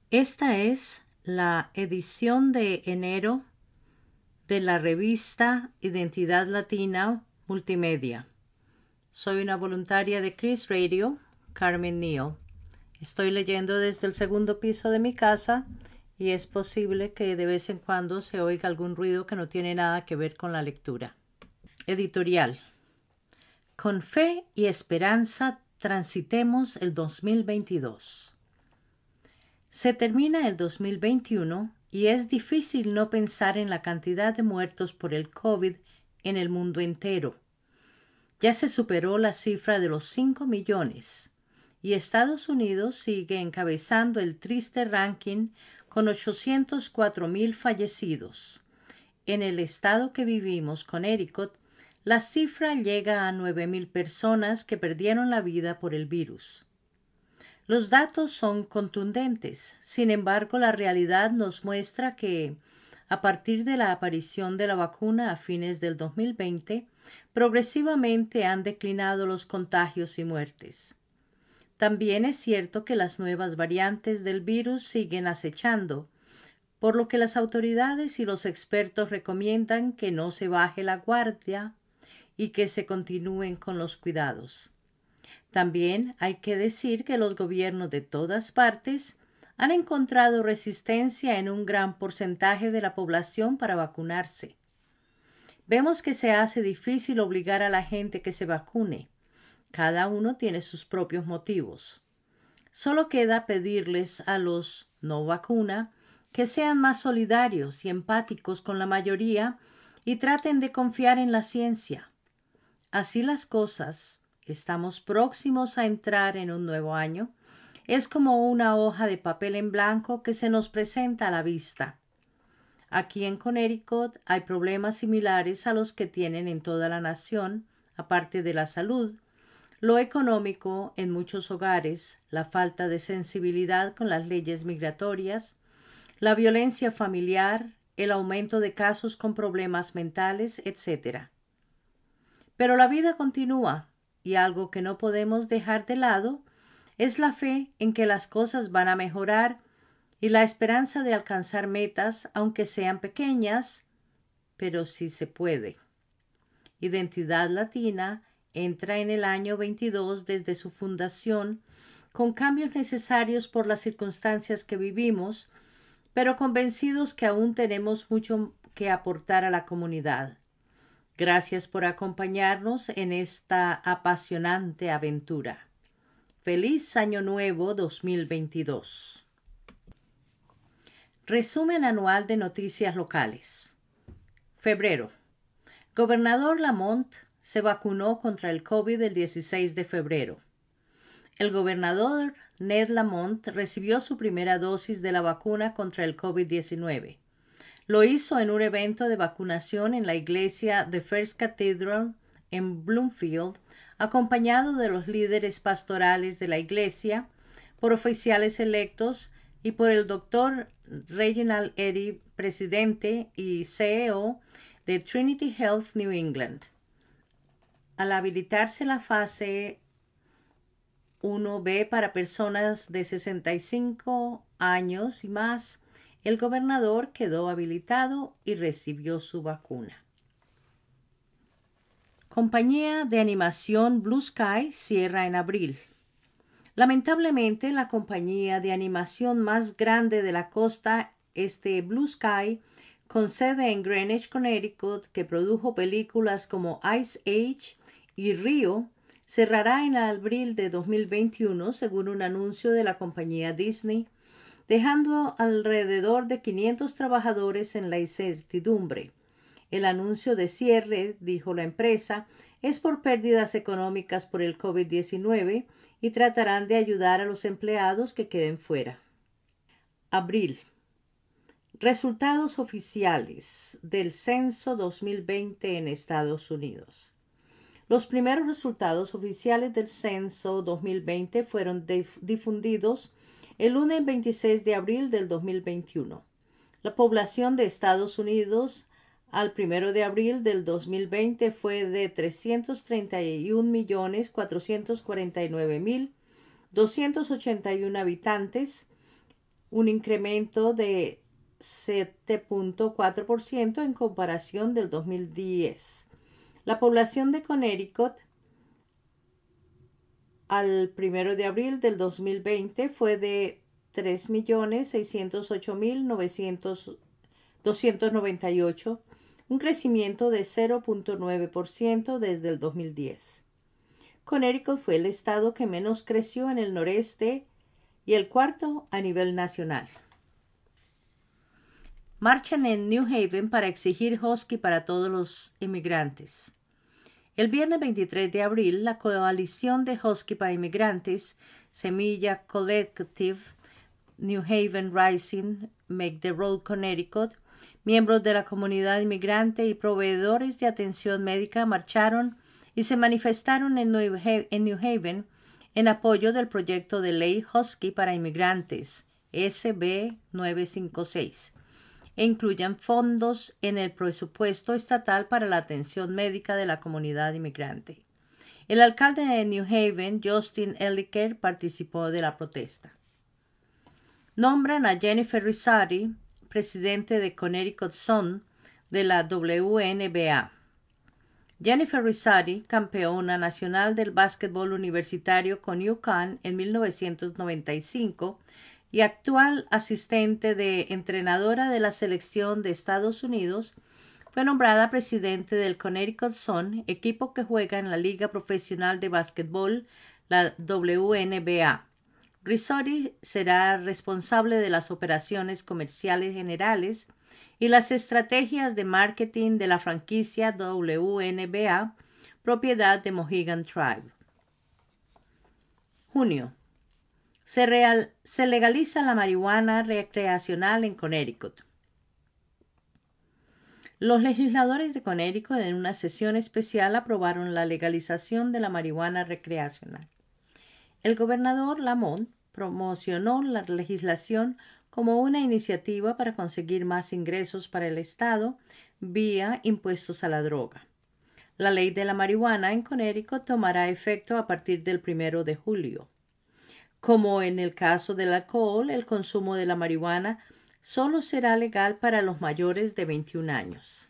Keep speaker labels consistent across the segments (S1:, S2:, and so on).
S1: Esta es la edición de enero de la revista Identidad Latina Multimedia. Soy una voluntaria de Chris Radio, Carmen Neal. Estoy leyendo desde el segundo piso de mi casa y es posible que de vez en cuando se oiga algún ruido que no tiene nada que ver con la lectura. Editorial. Con fe y esperanza transitemos el 2022. Se termina el 2021 y es difícil no pensar en la cantidad de muertos por el COVID en el mundo entero. Ya se superó la cifra de los 5 millones y Estados Unidos sigue encabezando el triste ranking con 804,000 fallecidos. En el estado que vivimos, Connecticut, la cifra llega a 9,000 personas que perdieron la vida por el virus. Los datos son contundentes. Sin embargo, la realidad nos muestra que, a partir de la aparición de la vacuna a fines del 2020, progresivamente han declinado los contagios y muertes. También es cierto que las nuevas variantes del virus siguen acechando, por lo que las autoridades y los expertos recomiendan que no se baje la guardia y que se continúen con los cuidados. También hay que decir que los gobiernos de todas partes han encontrado resistencia en un gran porcentaje de la población para vacunarse. Vemos que se hace difícil obligar a la gente que se vacune. Cada uno tiene sus propios motivos. Solo queda pedirles a los no vacuna que sean más solidarios y empáticos con la mayoría y traten de confiar en la ciencia. Así las cosas, estamos próximos a entrar en un nuevo año. Es como una hoja de papel en blanco que se nos presenta a la vista. Aquí en Connecticut hay problemas similares a los que tienen en toda la nación, aparte de la salud, lo económico en muchos hogares, la falta de sensibilidad con las leyes migratorias, la violencia familiar, el aumento de casos con problemas mentales, etc. Pero la vida continúa y algo que no podemos dejar de lado es la fe en que las cosas van a mejorar y la esperanza de alcanzar metas, aunque sean pequeñas, pero sí se puede. Identidad Latina entra en el año 22 desde su fundación, con cambios necesarios por las circunstancias que vivimos, pero convencidos que aún tenemos mucho que aportar a la comunidad. Gracias por acompañarnos en esta apasionante aventura. Feliz Año Nuevo 2022. Resumen anual de noticias locales. Febrero. Gobernador Lamont se vacunó contra el COVID el 16 de febrero. El gobernador Ned Lamont recibió su primera dosis de la vacuna contra el COVID-19. Lo hizo en un evento de vacunación en la iglesia The First Cathedral en Bloomfield, acompañado de los líderes pastorales de la iglesia, por oficiales electos y por el Dr. Reginald Eddy, presidente y CEO de Trinity Health New England. Al habilitarse la fase 1B para personas de 65 años y más, el gobernador quedó habilitado y recibió su vacuna. Compañía de animación Blue Sky cierra en abril. Lamentablemente, la compañía de animación más grande de la costa este Blue Sky, con sede en Greenwich, Connecticut, que produjo películas como Ice Age y Rio, cerrará en abril de 2021, según un anuncio de la compañía Disney, dejando alrededor de 500 trabajadores en la incertidumbre. El anuncio de cierre, dijo la empresa, es por pérdidas económicas por el COVID-19 y tratarán de ayudar a los empleados que queden fuera. Abril. Resultados oficiales del censo 2020 en Estados Unidos. Los primeros resultados oficiales del censo 2020 fueron difundidos el lunes 26 de abril del 2021. La población de Estados Unidos al 1 de abril del 2020 fue de 331.449.281 habitantes, un incremento de 7.4% en comparación del 2010. La población de Connecticut al 1 de abril del 2020 fue de 3.608.298, un crecimiento de 0.9% desde el 2010. Connecticut fue el estado que menos creció en el noreste y el cuarto a nivel nacional. Marchan en New Haven para exigir Husky para todos los inmigrantes. El viernes 23 de abril, la coalición de Husky para inmigrantes, Semilla Collective, New Haven Rising, Make the Road Connecticut, miembros de la comunidad inmigrante y proveedores de atención médica marcharon y se manifestaron en New Haven en apoyo del proyecto de ley Husky para inmigrantes, SB 956, e incluyan fondos en el presupuesto estatal para la atención médica de la comunidad inmigrante. El alcalde de New Haven, Justin Elicker, participó de la protesta. Nombran a Jennifer Rizzati, presidente de Connecticut Sun de la WNBA. Jennifer Rizzati, campeona nacional del básquetbol universitario con UConn en 1995 y actual asistente de entrenadora de la selección de Estados Unidos, fue nombrada presidente del Connecticut Sun, equipo que juega en la Liga Profesional de Básquetbol, la WNBA. Rizzati será responsable de las operaciones comerciales generales y las estrategias de marketing de la franquicia WNBA, propiedad de Mohegan Tribe. Junio. Se legaliza la marihuana recreacional en Connecticut. Los legisladores de Connecticut en una sesión especial aprobaron la legalización de la marihuana recreacional. El gobernador Lamont promocionó la legislación como una iniciativa para conseguir más ingresos para el Estado vía impuestos a la droga. La ley de la marihuana en Connecticut tomará efecto a partir del 1 de julio. Como en el caso del alcohol, el consumo de la marihuana solo será legal para los mayores de 21 años.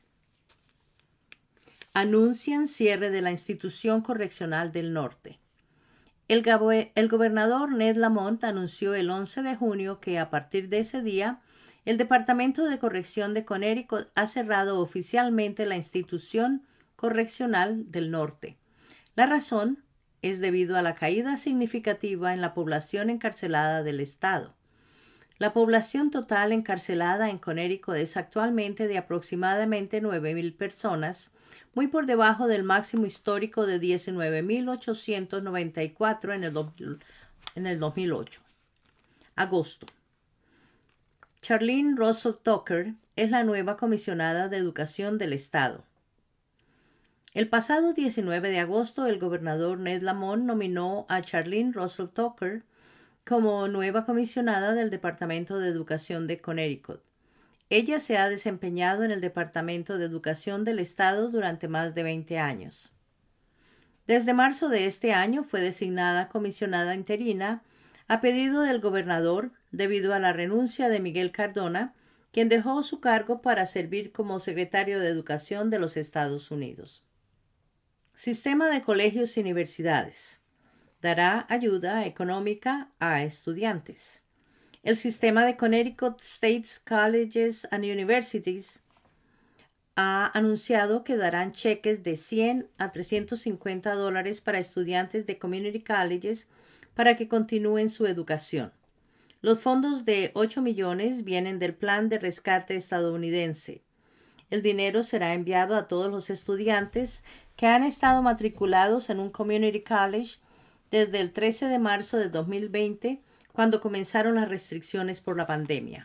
S1: Anuncian cierre de la institución correccional del norte. El gobernador Ned Lamont anunció el 11 de junio que a partir de ese día, el Departamento de Corrección de Connecticut ha cerrado oficialmente la institución correccional del norte. La razón es debido a la caída significativa en la población encarcelada del estado. La población total encarcelada en Connecticut es actualmente de aproximadamente 9,000 personas, muy por debajo del máximo histórico de 19,894 en el 2008. Agosto. Charlene Russell Tucker es la nueva comisionada de Educación del Estado. El pasado 19 de agosto, el gobernador Ned Lamont nominó a Charlene Russell Tucker como nueva comisionada del Departamento de Educación de Connecticut. Ella se ha desempeñado en el Departamento de Educación del Estado durante más de 20 años. Desde marzo de este año fue designada comisionada interina a pedido del gobernador debido a la renuncia de Miguel Cardona, quien dejó su cargo para servir como secretario de Educación de los Estados Unidos. Sistema de colegios y universidades. Dará ayuda económica a estudiantes. El sistema de Connecticut State Colleges and Universities ha anunciado que darán cheques de $100 a $350 para estudiantes de community colleges para que continúen su educación. Los fondos de $8 millones vienen del Plan de Rescate estadounidense. El dinero será enviado a todos los estudiantes que han estado matriculados en un community college desde el 13 de marzo de 2020, cuando comenzaron las restricciones por la pandemia.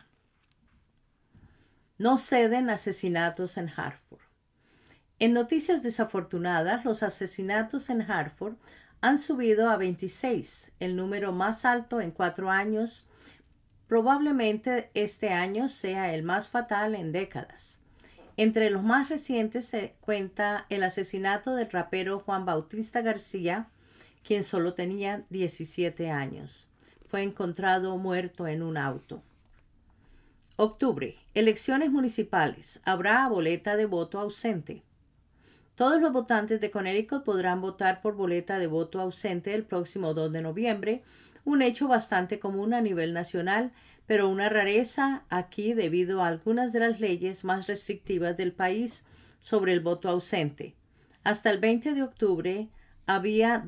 S1: No ceden asesinatos en Hartford. En noticias desafortunadas, los asesinatos en Hartford han subido a 26, el número más alto en 4 años. Probablemente este año sea el más fatal en décadas. Entre los más recientes se cuenta el asesinato del rapero Juan Bautista García, quien solo tenía 17 años. Fue encontrado muerto en un auto. Octubre. Elecciones municipales. Habrá boleta de voto ausente. Todos los votantes de Connecticut podrán votar por boleta de voto ausente el próximo 2 de noviembre, un hecho bastante común a nivel nacional, pero una rareza aquí debido a algunas de las leyes más restrictivas del país sobre el voto ausente. Hasta el 20 de octubre había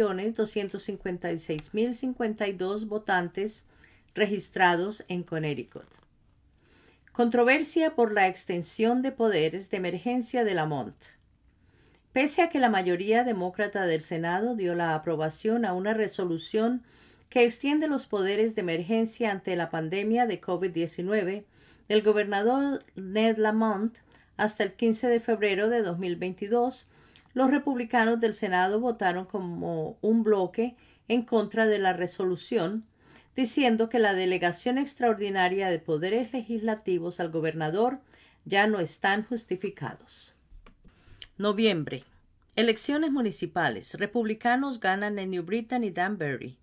S1: 2.256.052 votantes registrados en Connecticut. Controversia por la extensión de poderes de emergencia de Lamont. Pese a que la mayoría demócrata del Senado dio la aprobación a una resolución que extiende los poderes de emergencia ante la pandemia de COVID-19, el gobernador Ned Lamont hasta el 15 de febrero de 2022, los republicanos del Senado votaron como un bloque en contra de la resolución, diciendo que la delegación extraordinaria de poderes legislativos al gobernador ya no están justificados. Noviembre. Elecciones municipales. Republicanos ganan en New Britain y Danbury.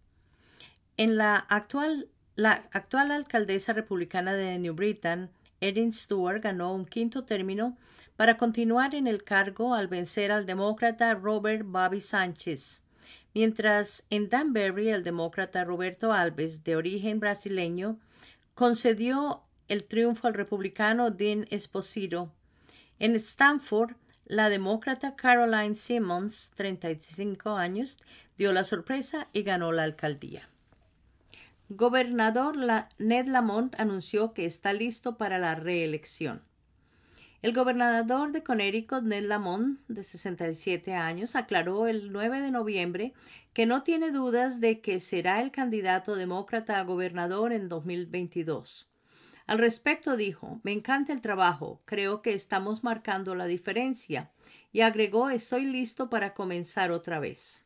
S1: La actual alcaldesa republicana de New Britain, Erin Stewart, ganó un quinto término para continuar en el cargo al vencer al demócrata Robert Bobby Sánchez, mientras en Danbury el demócrata Roberto Alves, de origen brasileño, concedió el triunfo al republicano Dean Esposito. En Stamford, la demócrata Caroline Simmons, 35 años, dio la sorpresa y ganó la alcaldía. Gobernador Ned Lamont anunció que está listo para la reelección. El gobernador de Connecticut, Ned Lamont, de 67 años, aclaró el 9 de noviembre que no tiene dudas de que será el candidato demócrata a gobernador en 2022. Al respecto dijo: «Me encanta el trabajo, creo que estamos marcando la diferencia», y agregó: «Estoy listo para comenzar otra vez».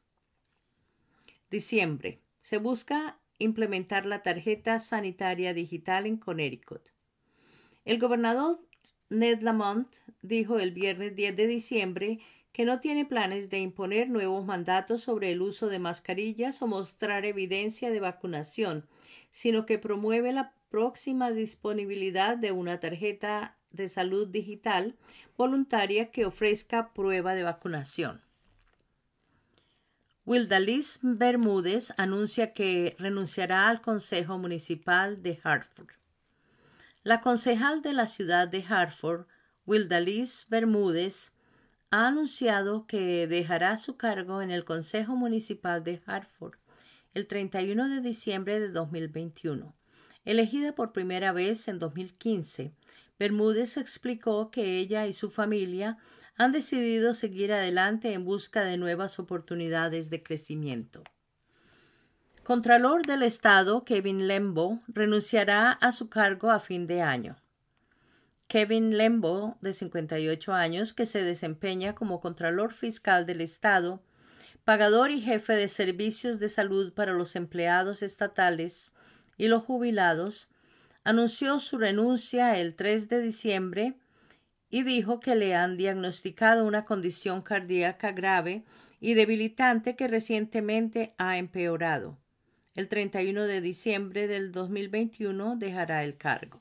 S1: Diciembre. Se busca implementar la tarjeta sanitaria digital en Connecticut. El gobernador Ned Lamont dijo el viernes 10 de diciembre que no tiene planes de imponer nuevos mandatos sobre el uso de mascarillas o mostrar evidencia de vacunación, sino que promueve la próxima disponibilidad de una tarjeta de salud digital voluntaria que ofrezca prueba de vacunación. Wildalis Bermúdez anuncia que renunciará al Consejo Municipal de Hartford. La concejal de la ciudad de Hartford, Wildalis Bermúdez, ha anunciado que dejará su cargo en el Consejo Municipal de Hartford el 31 de diciembre de 2021. Elegida por primera vez en 2015, Bermúdez explicó que ella y su familia han decidido seguir adelante en busca de nuevas oportunidades de crecimiento. Contralor del Estado Kevin Lembo renunciará a su cargo a fin de año. Kevin Lembo, de 58 años, que se desempeña como Contralor Fiscal del Estado, pagador y jefe de servicios de salud para los empleados estatales y los jubilados, anunció su renuncia el 3 de diciembre y dijo que le han diagnosticado una condición cardíaca grave y debilitante que recientemente ha empeorado. El 31 de diciembre del 2021 dejará el cargo.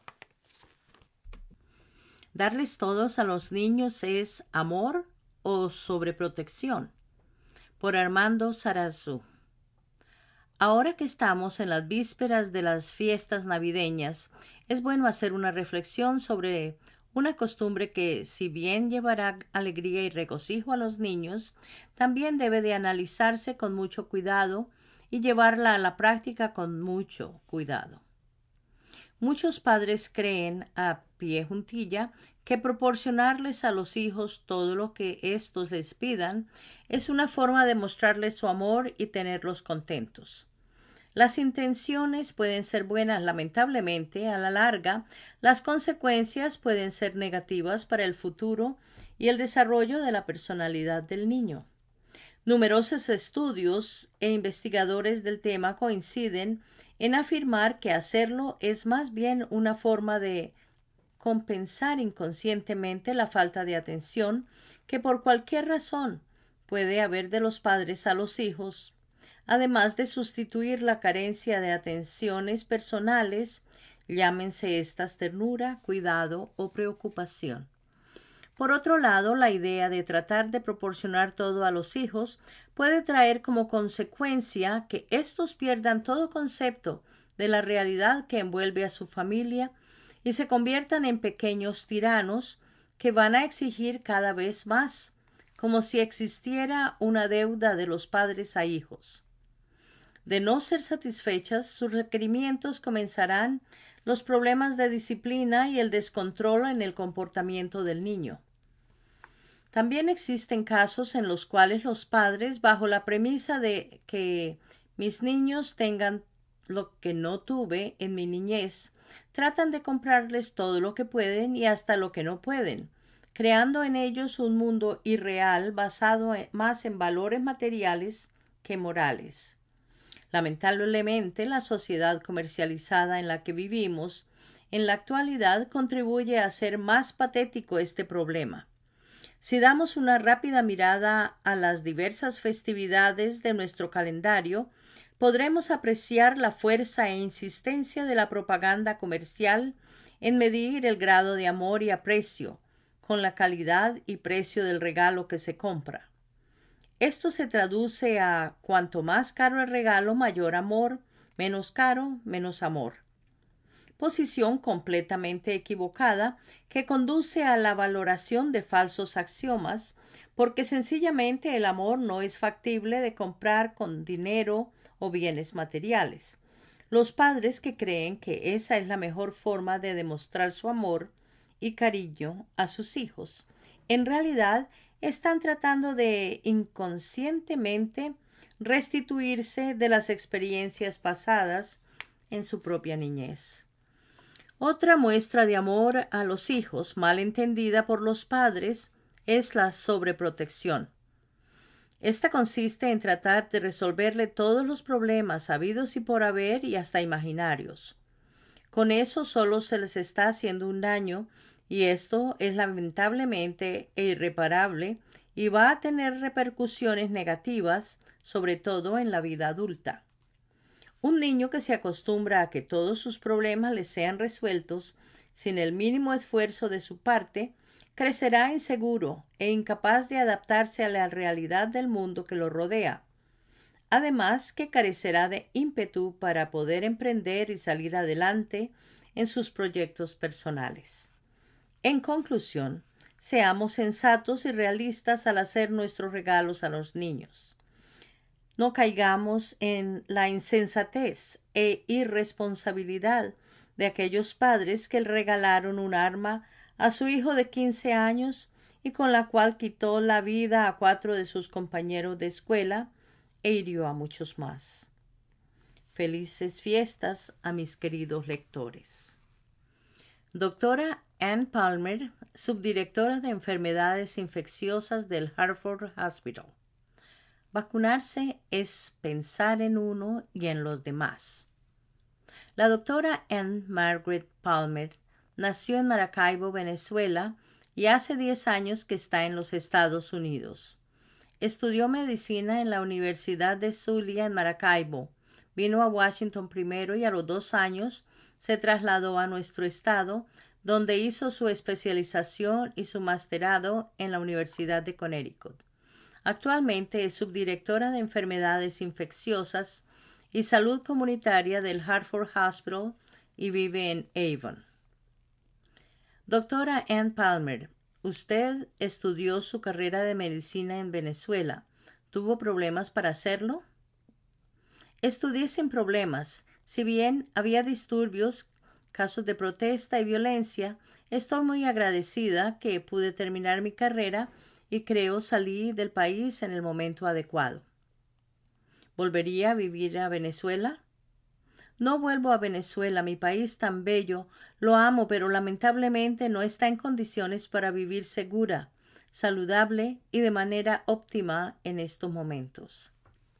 S1: ¿Darles todos a los niños es amor o sobreprotección? Por Armando Sarazú. Ahora que estamos en las vísperas de las fiestas navideñas, es bueno hacer una reflexión sobre una costumbre que, si bien llevará alegría y regocijo a los niños, también debe de analizarse con mucho cuidado y llevarla a la práctica con mucho cuidado. Muchos padres creen, a pie juntilla, que proporcionarles a los hijos todo lo que éstos les pidan es una forma de mostrarles su amor y tenerlos contentos. Las intenciones pueden ser buenas, lamentablemente, a la larga, las consecuencias pueden ser negativas para el futuro y el desarrollo de la personalidad del niño. Numerosos estudios e investigadores del tema coinciden en afirmar que hacerlo es más bien una forma de compensar inconscientemente la falta de atención que por cualquier razón puede haber de los padres a los hijos, además de sustituir la carencia de atenciones personales Llámense estas ternura, cuidado o preocupación. Por otro lado, la idea de tratar de proporcionar todo a los hijos puede traer como consecuencia que éstos pierdan todo concepto de la realidad que envuelve a su familia y se conviertan en pequeños tiranos que van a exigir cada vez más, como si existiera una deuda de los padres a hijos. De no ser satisfechas sus requerimientos, comenzarán los problemas de disciplina y el descontrol en el comportamiento del niño. También existen casos en los cuales los padres, bajo la premisa de que mis niños tengan lo que no tuve en mi niñez, tratan de comprarles todo lo que pueden y hasta lo que no pueden, creando en ellos un mundo irreal basado más en valores materiales que morales. Lamentablemente, la sociedad comercializada en la que vivimos en la actualidad contribuye a hacer más patético este problema. Si damos una rápida mirada a las diversas festividades de nuestro calendario, podremos apreciar la fuerza e insistencia de la propaganda comercial en medir el grado de amor y aprecio con la calidad y precio del regalo que se compra. Esto se traduce a cuanto más caro el regalo, mayor amor, menos caro, menos amor. Posición completamente equivocada que conduce a la valoración de falsos axiomas, porque sencillamente el amor no es factible de comprar con dinero o bienes materiales. Los padres que creen que esa es la mejor forma de demostrar su amor y cariño a sus hijos, en realidad están tratando de inconscientemente restituirse de las experiencias pasadas en su propia niñez. Otra muestra de amor a los hijos, mal entendida por los padres, es la sobreprotección. Esta consiste en tratar de resolverle todos los problemas habidos y por haber y hasta imaginarios. Con eso solo se les está haciendo un daño y esto es lamentablemente irreparable y va a tener repercusiones negativas, sobre todo en la vida adulta. Un niño que se acostumbra a que todos sus problemas le sean resueltos sin el mínimo esfuerzo de su parte, crecerá inseguro e incapaz de adaptarse a la realidad del mundo que lo rodea. Además, que carecerá de ímpetu para poder emprender y salir adelante en sus proyectos personales. En conclusión, seamos sensatos y realistas al hacer nuestros regalos a los niños. No caigamos en la insensatez e irresponsabilidad de aquellos padres que le regalaron un arma a su hijo de 15 años y con la cual quitó la vida a 4 de sus compañeros de escuela e hirió a muchos más. Felices fiestas a mis queridos lectores. Doctora Ann Palmer, subdirectora de enfermedades infecciosas del Hartford Hospital. Vacunarse es pensar en uno y en los demás. La doctora Ann Margaret Palmer nació en Maracaibo, Venezuela, y hace 10 años que está en los Estados Unidos. Estudió medicina en la Universidad de Zulia en Maracaibo. Vino a Washington primero y a los 2 años se trasladó a nuestro estado, donde hizo su especialización y su masterado en la Universidad de Connecticut. Actualmente es subdirectora de enfermedades infecciosas y salud comunitaria del Hartford Hospital y vive en Avon. Doctora Ann Palmer, usted estudió su carrera de medicina en Venezuela. ¿Tuvo problemas para hacerlo? Estudié sin problemas. Si bien había disturbios, casos de protesta y violencia, estoy muy agradecida que pude terminar mi carrera y creo salí del país en el momento adecuado. ¿Volvería a vivir a Venezuela? No vuelvo a Venezuela, mi país tan bello, lo amo, pero lamentablemente no está en condiciones para vivir segura, saludable y de manera óptima en estos momentos.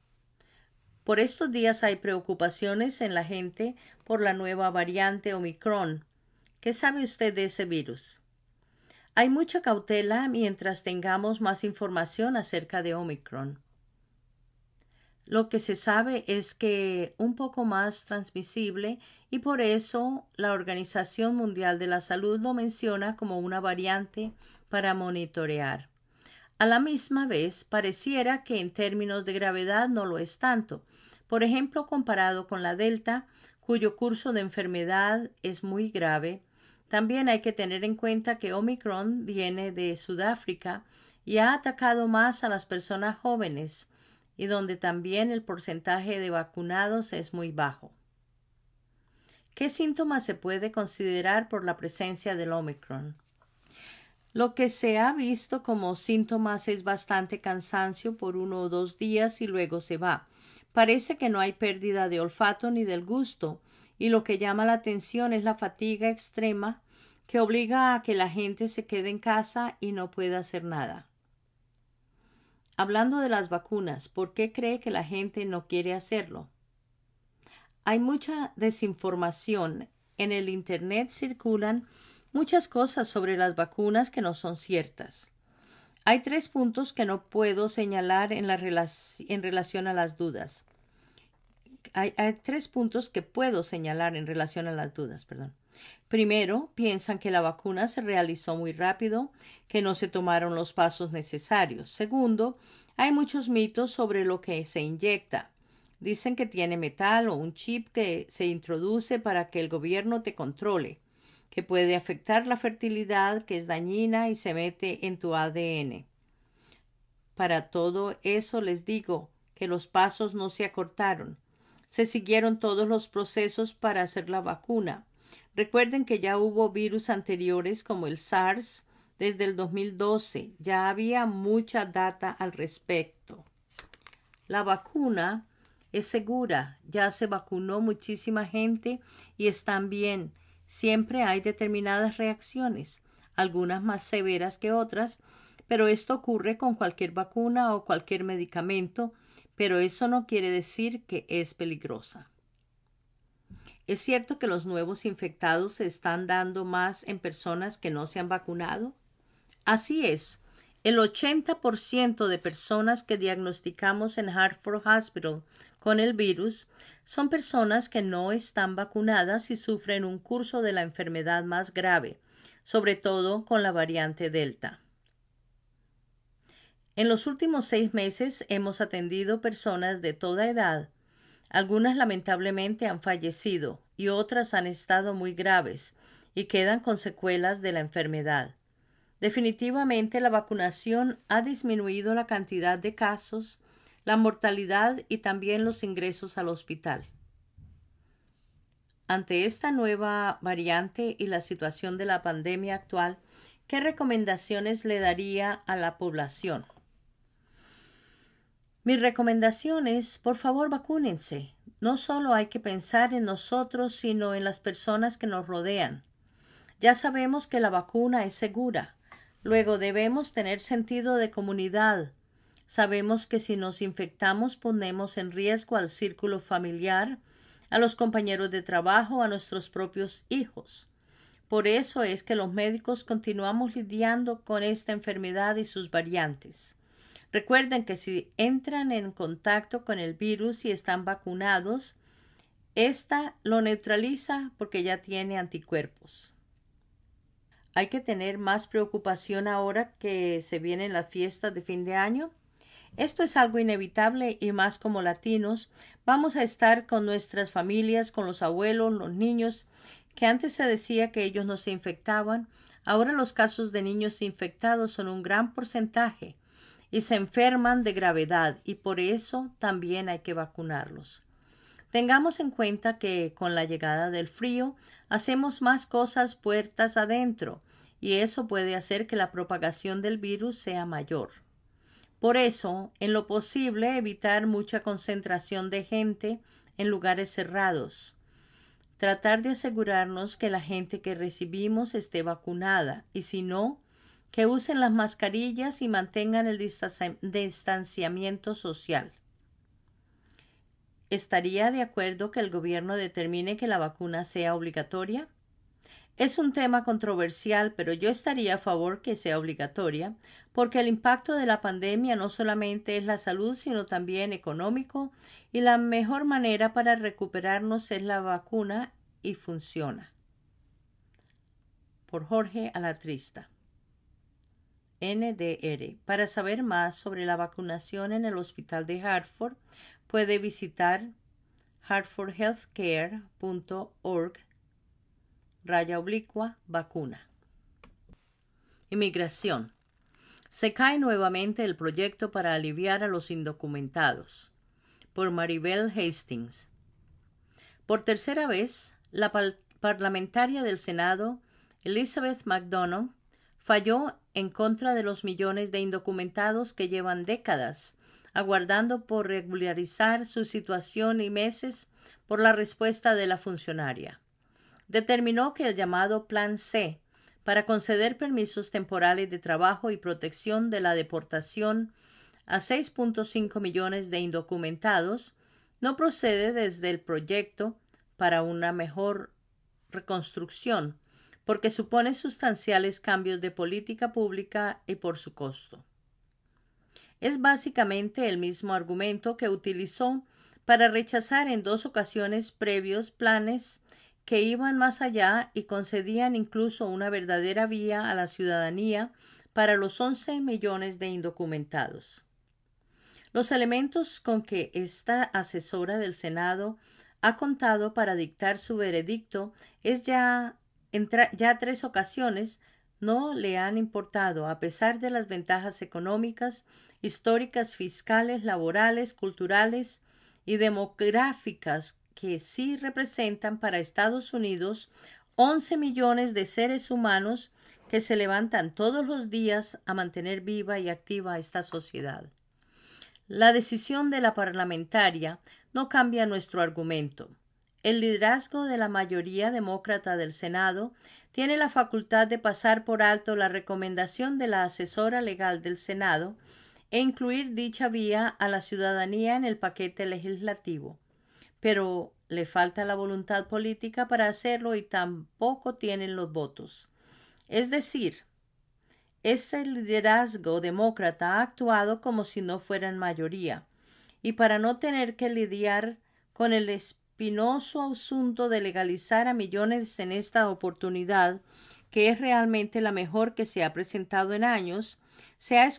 S1: Por estos días hay preocupaciones en la gente por la nueva variante Omicron. ¿Qué sabe usted de ese virus? Hay mucha cautela mientras tengamos más información acerca de Omicron. Lo que se sabe es que un poco más transmisible y por eso la Organización Mundial de la Salud lo menciona como una variante para monitorear. A la misma vez, pareciera que en términos de gravedad no lo es tanto. Por ejemplo, comparado con la Delta, cuyo curso de enfermedad es muy grave, también hay que tener en cuenta que Omicron viene de Sudáfrica y ha atacado más a las personas jóvenes, y donde también el porcentaje de vacunados es muy bajo. ¿Qué síntomas se puede considerar por la presencia del Omicron? Lo que se ha visto como síntomas es bastante cansancio por 1 o 2 días y luego se va. Parece que no hay pérdida de olfato ni del gusto, y lo que llama la atención es la fatiga extrema que obliga a que la gente se quede en casa y no pueda hacer nada. Hablando de las vacunas, ¿por qué cree que la gente no quiere hacerlo? Hay mucha desinformación. En el Internet circulan muchas cosas sobre las vacunas que no son ciertas. Hay 3 puntos que no puedo señalar en relación a las dudas. Hay 3 puntos que puedo señalar en relación a las dudas, perdón. Primero, piensan que la vacuna se realizó muy rápido, que no se tomaron los pasos necesarios. Segundo, hay muchos mitos sobre lo que se inyecta. Dicen que tiene metal o un chip que se introduce para que el gobierno te controle, que puede afectar la fertilidad, que es dañina y se mete en tu ADN. Para todo eso les digo que los pasos no se acortaron. Se siguieron todos los procesos para hacer la vacuna. Recuerden que ya hubo virus anteriores como el SARS desde el 2012. Ya había mucha data al respecto. La vacuna es segura. Ya se vacunó muchísima gente y están bien. Siempre hay determinadas reacciones, algunas más severas que otras, pero esto ocurre con cualquier vacuna o cualquier medicamento, pero eso no quiere decir que es peligrosa. ¿Es cierto que los nuevos infectados se están dando más en personas que no se han vacunado? Así es. El 80% de personas que diagnosticamos en Hartford Hospital con el virus son personas que no están vacunadas y sufren un curso de la enfermedad más grave, sobre todo con la variante Delta. En los últimos 6 meses hemos atendido personas de toda edad. Algunas lamentablemente han fallecido y otras han estado muy graves y quedan con secuelas de la enfermedad. Definitivamente la vacunación ha disminuido la cantidad de casos, la mortalidad y también los ingresos al hospital. Ante esta nueva variante y la situación de la pandemia actual, ¿qué recomendaciones le daría a la población? Mi recomendación es, por favor, vacúnense. No solo hay que pensar en nosotros, sino en las personas que nos rodean. Ya sabemos que la vacuna es segura. Luego debemos tener sentido de comunidad. Sabemos que si nos infectamos ponemos en riesgo al círculo familiar, a los compañeros de trabajo, a nuestros propios hijos. Por eso es que los médicos continuamos lidiando con esta enfermedad y sus variantes. Recuerden que si entran en contacto con el virus y están vacunados, esta lo neutraliza porque ya tiene anticuerpos. Hay que tener más preocupación ahora que se vienen las fiestas de fin de año. Esto es algo inevitable y más como latinos vamos a estar con nuestras familias, con los abuelos, los niños, que antes se decía que ellos no se infectaban. Ahora los casos de niños infectados son un gran porcentaje y se enferman de gravedad y por eso también hay que vacunarlos. Tengamos en cuenta que con la llegada del frío hacemos más cosas puertas adentro y eso puede hacer que la propagación del virus sea mayor. Por eso, en lo posible, evitar mucha concentración de gente en lugares cerrados. Tratar de asegurarnos que la gente que recibimos esté vacunada y si no, que usen las mascarillas y mantengan el distanciamiento social. ¿Estaría de acuerdo que el gobierno determine que la vacuna sea obligatoria? Es un tema controversial, pero yo estaría a favor que sea obligatoria, porque el impacto de la pandemia no solamente es la salud, sino también económico, y la mejor manera para recuperarnos es la vacuna y funciona. Por Jorge Alatrista. NDR. Para saber más sobre la vacunación en el Hospital de Hartford, puede visitar hartfordhealthcare.org/vacuna. Inmigración. Se cae nuevamente el proyecto para aliviar a los indocumentados. Por Maribel Hastings. Por tercera vez, la parlamentaria del Senado, Elizabeth McDonough, falló en contra de los millones de indocumentados que llevan décadas aguardando por regularizar su situación y meses por la respuesta de la funcionaria. Determinó que el llamado Plan C para conceder permisos temporales de trabajo y protección de la deportación a 6.5 millones de indocumentados no procede desde el proyecto para una mejor reconstrucción, porque supone sustanciales cambios de política pública y por su costo. Es básicamente el mismo argumento que utilizó para rechazar en 2 ocasiones previos planes que iban más allá y concedían incluso una verdadera vía a la ciudadanía para los 11 millones de indocumentados. Los elementos con que esta asesora del Senado ha contado para dictar su veredicto es ya 3 ocasiones no le han importado, a pesar de las ventajas económicas, históricas, fiscales, laborales, culturales y demográficas que sí representan para Estados Unidos 11 millones de seres humanos que se levantan todos los días a mantener viva y activa esta sociedad. La decisión de la parlamentaria no cambia nuestro argumento. El liderazgo de la mayoría demócrata del Senado tiene la facultad de pasar por alto la recomendación de la asesora legal del Senado e incluir dicha vía a la ciudadanía en el paquete legislativo. Pero le falta la voluntad política para hacerlo y tampoco tienen los votos. Es decir, este liderazgo demócrata ha actuado como si no fueran mayoría, y para no tener que lidiar con el espinoso asunto de legalizar a millones en esta oportunidad, que es realmente la mejor que se ha presentado en años, se ha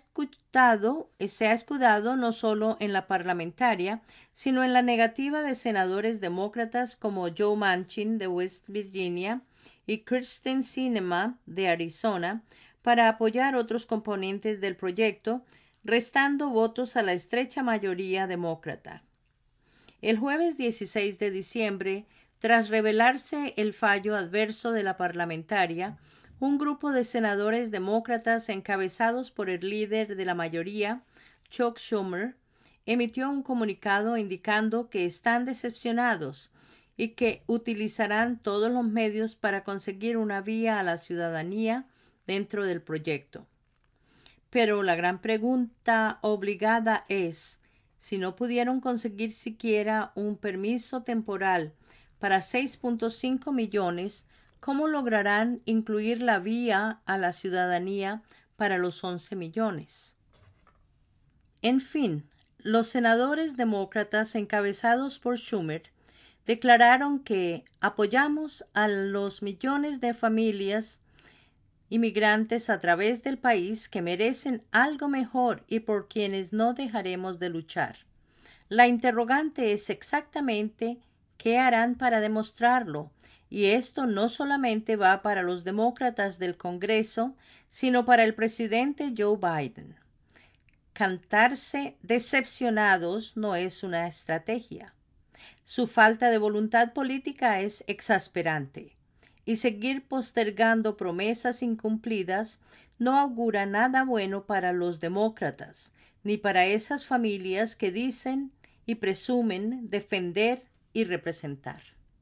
S1: escudado no solo en la parlamentaria, sino en la negativa de senadores demócratas como Joe Manchin de West Virginia y Kyrsten Sinema de Arizona para apoyar otros componentes del proyecto, restando votos a la estrecha mayoría demócrata. El jueves 16 de diciembre, tras revelarse el fallo adverso de la parlamentaria, un grupo de senadores demócratas encabezados por el líder de la mayoría, Chuck Schumer, emitió un comunicado indicando que están decepcionados y que utilizarán todos los medios para conseguir una vía a la ciudadanía dentro del proyecto. Pero la gran pregunta obligada es, si no pudieron conseguir siquiera un permiso temporal para 6.5 millones, ¿cómo lograrán incluir la vía a la ciudadanía para los 11 millones? En fin, los senadores demócratas encabezados por Schumer declararon que apoyamos a los millones de familias inmigrantes a través del país que merecen algo mejor y por quienes no dejaremos de luchar. La interrogante es exactamente qué harán para demostrarlo, y esto no solamente va para los demócratas del Congreso, sino para el presidente Joe Biden. Cantarse decepcionados no es una estrategia. Su falta de voluntad política es exasperante, y seguir postergando promesas incumplidas no augura nada bueno para los demócratas, ni para esas familias que dicen y presumen defender y representar.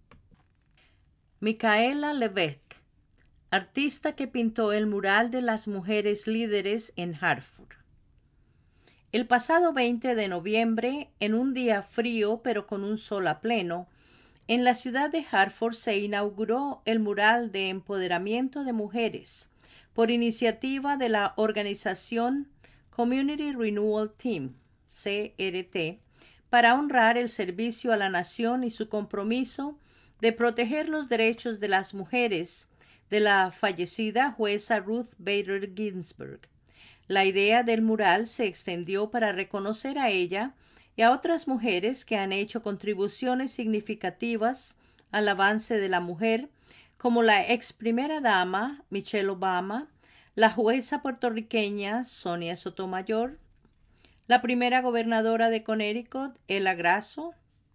S1: Micaela Levesque, artista que pintó el mural de las mujeres líderes en Hartford. El pasado 20 de noviembre, en un día frío pero con un sol a pleno, En la ciudad de Hartford se inauguró el mural de empoderamiento de mujeres por iniciativa de la organización Community Renewal Team, CRT, para honrar el servicio a la nación y su compromiso de proteger los derechos de las mujeres de la fallecida jueza Ruth Bader Ginsburg. La idea del mural se extendió para reconocer a ella y a otras mujeres que han hecho contribuciones significativas al avance de la mujer, como la ex primera dama Michelle Obama, la jueza puertorriqueña Sonia Sotomayor, la primera gobernadora de Connecticut, Ella Grasso,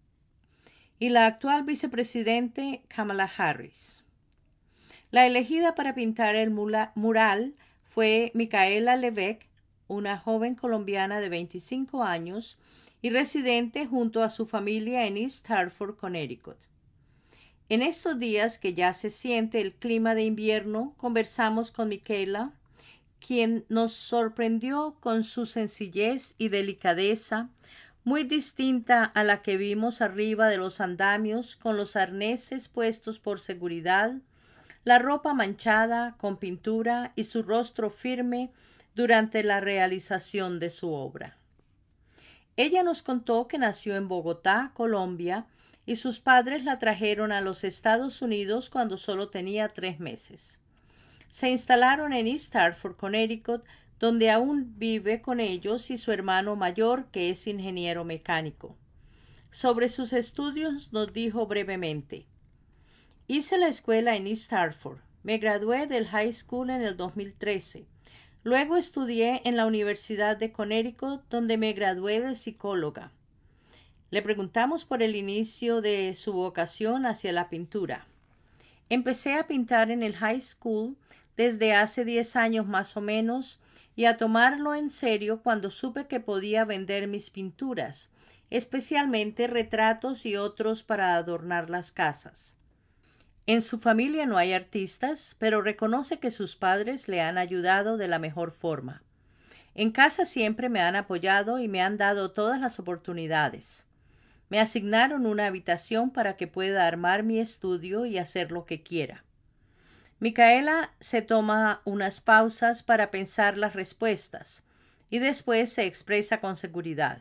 S1: y la actual vicepresidente Kamala Harris. La elegida para pintar el mural fue Micaela Levesque, una joven colombiana de 25 años y residente junto a su familia en East Hartford, Connecticut. En estos días que ya se siente el clima de invierno, conversamos con Micaela, quien nos sorprendió con su sencillez y delicadeza, muy distinta a la que vimos arriba de los andamios, con los arneses puestos por seguridad, la ropa manchada con pintura y su rostro firme durante la realización de su obra. Ella nos contó que nació en Bogotá, Colombia, y sus padres la trajeron a los Estados Unidos cuando solo tenía 3 meses. Se instalaron en East Hartford, Connecticut, donde aún vive con ellos y su hermano mayor, que es ingeniero mecánico. Sobre sus estudios nos dijo brevemente: hice la escuela en East Hartford. Me gradué del high school en el 2013. Luego estudié en la Universidad de Connecticut, donde me gradué de psicóloga. Le preguntamos por el inicio de su vocación hacia la pintura. Empecé a pintar en el high school desde hace 10 años más o menos y a tomarlo en serio cuando supe que podía vender mis pinturas, especialmente retratos y otros para adornar las casas. En su familia no hay artistas, pero reconoce que sus padres le han ayudado de la mejor forma. En casa siempre me han apoyado y me han dado todas las oportunidades. Me asignaron una habitación para que pueda armar mi estudio y hacer lo que quiera. Micaela se toma unas pausas para pensar las respuestas y después se expresa con seguridad.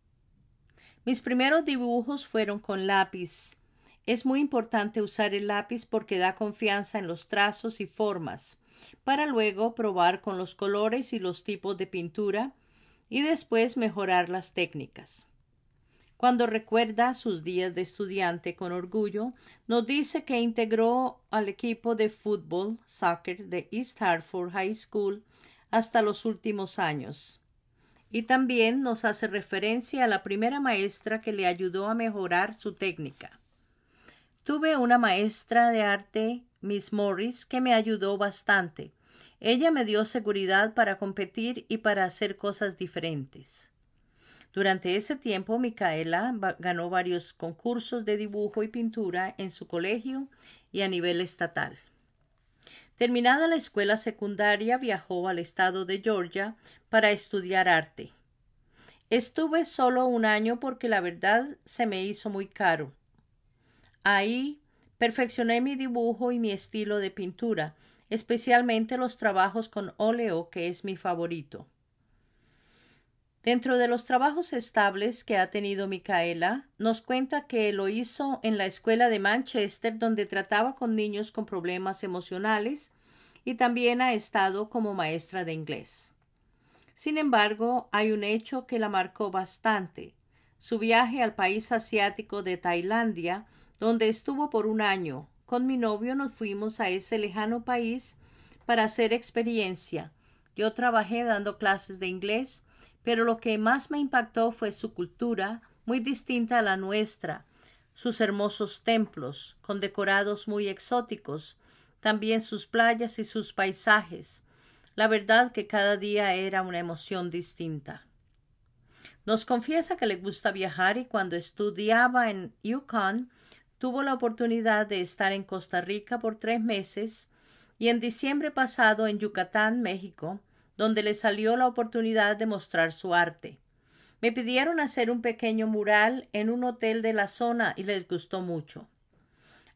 S1: Mis primeros dibujos fueron con lápiz. Es muy importante usar el lápiz porque da confianza en los trazos y formas, para luego probar con los colores y los tipos de pintura y después mejorar las técnicas. Cuando recuerda sus días de estudiante con orgullo, nos dice que integró al equipo de fútbol, soccer de East Hartford High School hasta los últimos años. Y también nos hace referencia a la primera maestra que le ayudó a mejorar su técnica. Tuve una maestra de arte, Miss Morris, que me ayudó bastante. Ella me dio seguridad para competir y para hacer cosas diferentes. Durante ese tiempo, Micaela ganó varios concursos de dibujo y pintura en su colegio y a nivel estatal. Terminada la escuela secundaria, viajó al estado de Georgia para estudiar arte. Estuve solo 1 año porque la verdad se me hizo muy caro. Ahí perfeccioné mi dibujo y mi estilo de pintura, especialmente los trabajos con óleo, que es mi favorito. Dentro de los trabajos estables que ha tenido Micaela, nos cuenta que lo hizo en la escuela de Manchester, donde trataba con niños con problemas emocionales, y también ha estado como maestra de inglés. Sin embargo, hay un hecho que la marcó bastante: su viaje al país asiático de Tailandia, donde estuvo por 1 año. Con mi novio nos fuimos a ese lejano país para hacer experiencia. Yo trabajé dando clases de inglés, pero lo que más me impactó fue su cultura, muy distinta a la nuestra, sus hermosos templos, con decorados muy exóticos, también sus playas y sus paisajes. La verdad que cada día era una emoción distinta. Nos confiesa que le gusta viajar y cuando estudiaba en UConn tuvo la oportunidad de estar en Costa Rica por 3 meses y en diciembre pasado en Yucatán, México, donde le salió la oportunidad de mostrar su arte. Me pidieron hacer un pequeño mural en un hotel de la zona y les gustó mucho.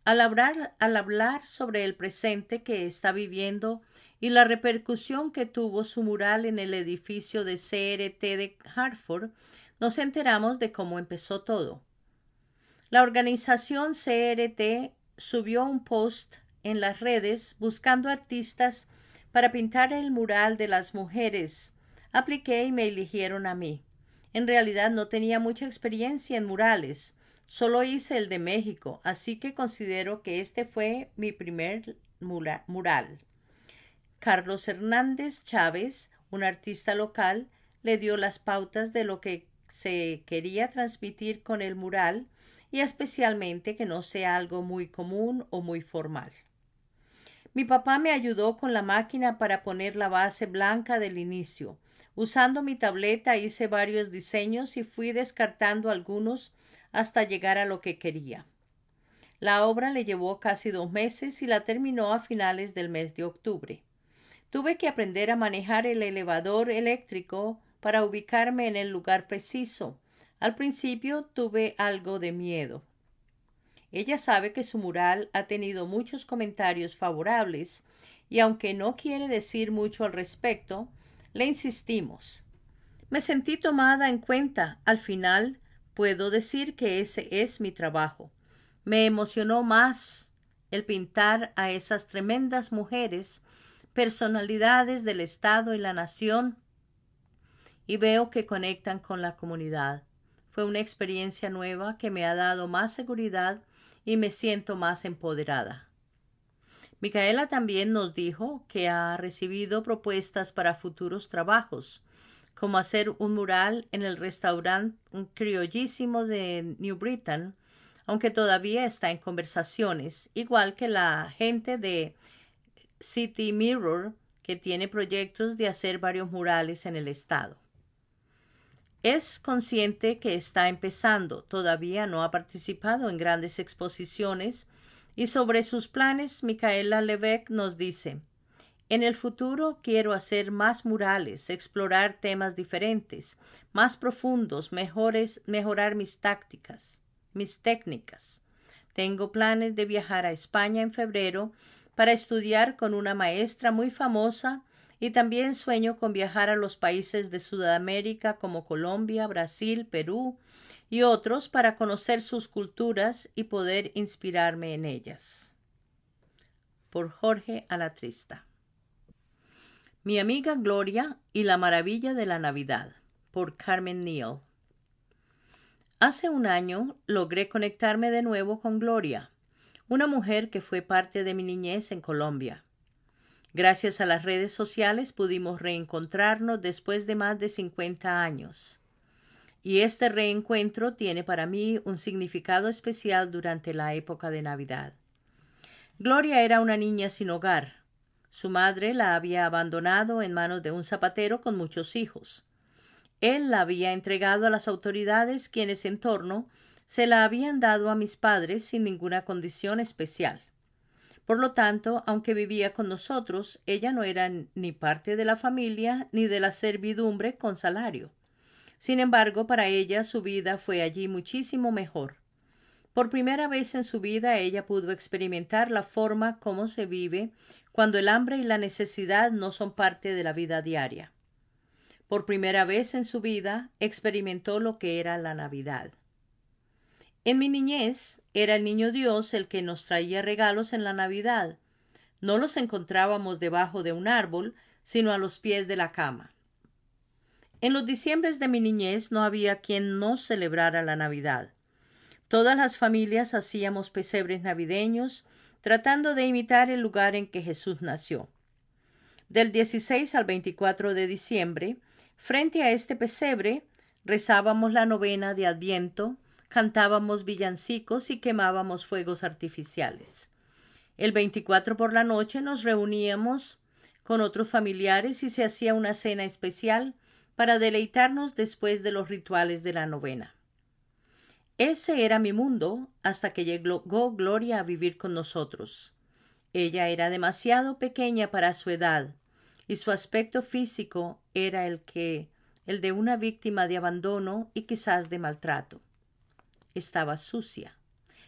S1: Al hablar sobre el presente que está viviendo y la repercusión que tuvo su mural en el edificio de CRT de Hartford, nos enteramos de cómo empezó todo. La organización CRT subió un post en las redes buscando artistas para pintar el mural de las mujeres. Apliqué y me eligieron a mí. En realidad no tenía mucha experiencia en murales. Solo hice el de México, así que considero que este fue mi primer mural. Carlos Hernández Chávez, un artista local, le dio las pautas de lo que se quería transmitir con el mural y especialmente que no sea algo muy común o muy formal. Mi papá me ayudó con la máquina para poner la base blanca del inicio. Usando mi tableta hice varios diseños y fui descartando algunos hasta llegar a lo que quería. La obra le llevó casi 2 meses y la terminó a finales del mes de octubre. Tuve que aprender a manejar el elevador eléctrico para ubicarme en el lugar preciso. Al principio tuve algo de miedo. Ella sabe que su mural ha tenido muchos comentarios favorables y aunque no quiere decir mucho al respecto, le insistimos. Me sentí tomada en cuenta. Al final, puedo decir que ese es mi trabajo. Me emocionó más el pintar a esas tremendas mujeres, personalidades del Estado y la nación, y veo que conectan con la comunidad. Fue una experiencia nueva que me ha dado más seguridad y me siento más empoderada. Micaela también nos dijo que ha recibido propuestas para futuros trabajos, como hacer un mural en el restaurante criollísimo de New Britain, aunque todavía está en conversaciones, igual que la gente de City Mirror, que tiene proyectos de hacer varios murales en el estado. Es consciente que está empezando, todavía no ha participado en grandes exposiciones, y sobre sus planes, Micaela Levesque nos dice: en el futuro quiero hacer más murales, explorar temas diferentes, más profundos, mejorar mis técnicas. Tengo planes de viajar a España en febrero para estudiar con una maestra muy famosa y también sueño con viajar a los países de Sudamérica como Colombia, Brasil, Perú y otros para conocer sus culturas y poder inspirarme en ellas. Por Jorge Alatrista. Mi amiga Gloria y la maravilla de la Navidad, por Carmen Neal. Hace un año logré conectarme de nuevo con Gloria, una mujer que fue parte de mi niñez en Colombia. Gracias a las redes sociales pudimos reencontrarnos después de más de 50 años. Y este reencuentro tiene para mí un significado especial durante la época de Navidad. Gloria era una niña sin hogar. Su madre la había abandonado en manos de un zapatero con muchos hijos. Él la había entregado a las autoridades, quienes en torno se la habían dado a mis padres sin ninguna condición especial. Por lo tanto, aunque vivía con nosotros, ella no era ni parte de la familia ni de la servidumbre con salario. Sin embargo, para ella su vida fue allí muchísimo mejor. Por primera vez en su vida ella pudo experimentar la forma como se vive cuando el hambre y la necesidad no son parte de la vida diaria. Por primera vez en su vida experimentó lo que era la Navidad. En mi niñez era el niño Dios el que nos traía regalos en la Navidad. No los encontrábamos debajo de un árbol, sino a los pies de la cama. En los diciembres de mi niñez no había quien no celebrara la Navidad. Todas las familias hacíamos pesebres navideños, tratando de imitar el lugar en que Jesús nació. Del 16 al 24 de diciembre, frente a este pesebre, rezábamos la novena de Adviento, cantábamos villancicos y quemábamos fuegos artificiales. El 24 por la noche nos reuníamos con otros familiares y se hacía una cena especial para deleitarnos después de los rituales de la novena. Ese era mi mundo hasta que llegó Gloria a vivir con nosotros. Ella era demasiado pequeña para su edad, y su aspecto físico era el de una víctima de abandono y quizás de maltrato. Estaba sucia.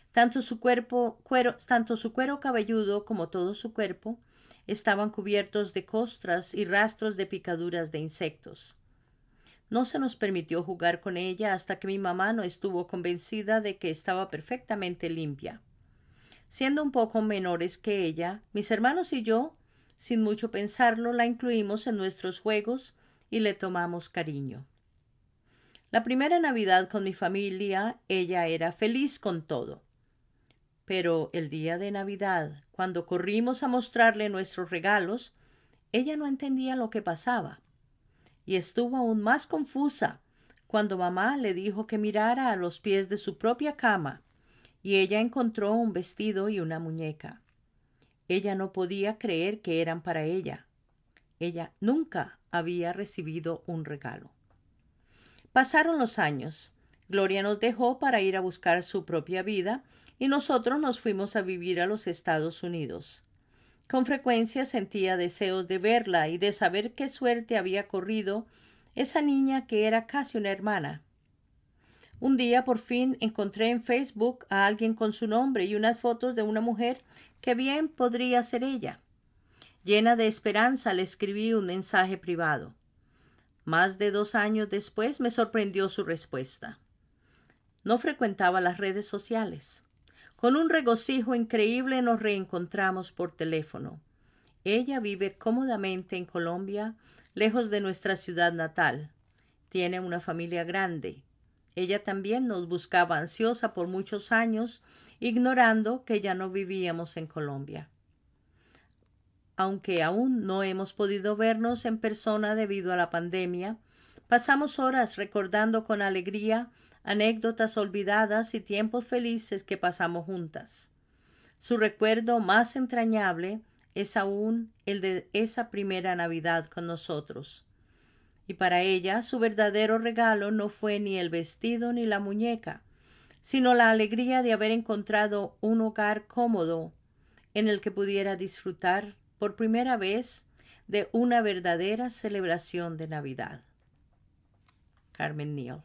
S1: Tanto su cuero cabelludo como todo su cuerpo estaban cubiertos de costras y rastros de picaduras de insectos. No se nos permitió jugar con ella hasta que mi mamá no estuvo convencida de que estaba perfectamente limpia. Siendo un poco menores que ella, mis hermanos y yo, sin mucho pensarlo, la incluimos en nuestros juegos y le tomamos cariño. La primera Navidad con mi familia, ella era feliz con todo. Pero el día de Navidad, cuando corrimos a mostrarle nuestros regalos, ella no entendía lo que pasaba y estuvo aún más confusa cuando mamá le dijo que mirara a los pies de su propia cama y ella encontró un vestido y una muñeca. Ella no podía creer que eran para ella. Ella nunca había recibido un regalo. Pasaron los años. Gloria nos dejó para ir a buscar su propia vida y nosotros nos fuimos a vivir a los Estados Unidos. Con frecuencia sentía deseos de verla y de saber qué suerte había corrido esa niña que era casi una hermana. Un día por fin encontré en Facebook a alguien con su nombre y unas fotos de una mujer que bien podría ser ella. Llena de esperanza le escribí un mensaje privado. Más de 2 años después me sorprendió su respuesta. No frecuentaba las redes sociales. Con un regocijo increíble nos reencontramos por teléfono. Ella vive cómodamente en Colombia, lejos de nuestra ciudad natal. Tiene una familia grande. Ella también nos buscaba ansiosa por muchos años, ignorando que ya no vivíamos en Colombia. Aunque aún no hemos podido vernos en persona debido a la pandemia, pasamos horas recordando con alegría anécdotas olvidadas y tiempos felices que pasamos juntas. Su recuerdo más entrañable es aún el de esa primera Navidad con nosotros. Y para ella su verdadero regalo no fue ni el vestido ni la muñeca, sino la alegría de haber encontrado un hogar cómodo en el que pudiera disfrutar por primera vez de una verdadera celebración de Navidad. Carmen Neal.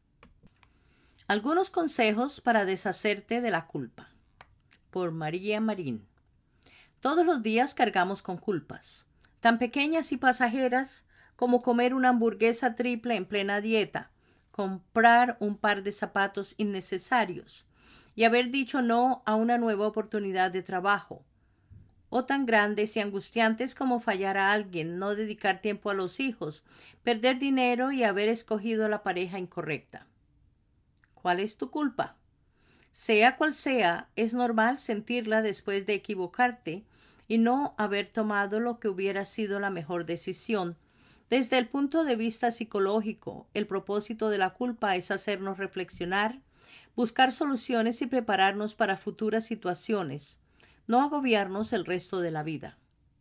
S1: Algunos consejos para deshacerte de la culpa. Por María Marín. Todos los días cargamos con culpas, tan pequeñas y pasajeras como comer una hamburguesa triple en plena dieta, comprar un par de zapatos innecesarios y haber dicho no a una nueva oportunidad de trabajo, o tan grandes y angustiantes como fallar a alguien, no dedicar tiempo a los hijos, perder dinero y haber escogido a la pareja incorrecta. ¿Cuál es tu culpa? Sea cual sea, es normal sentirla después de equivocarte y no haber tomado lo que hubiera sido la mejor decisión. Desde el punto de vista psicológico, el propósito de la culpa es hacernos reflexionar, buscar soluciones y prepararnos para futuras situaciones, no agobiarnos el resto de la vida.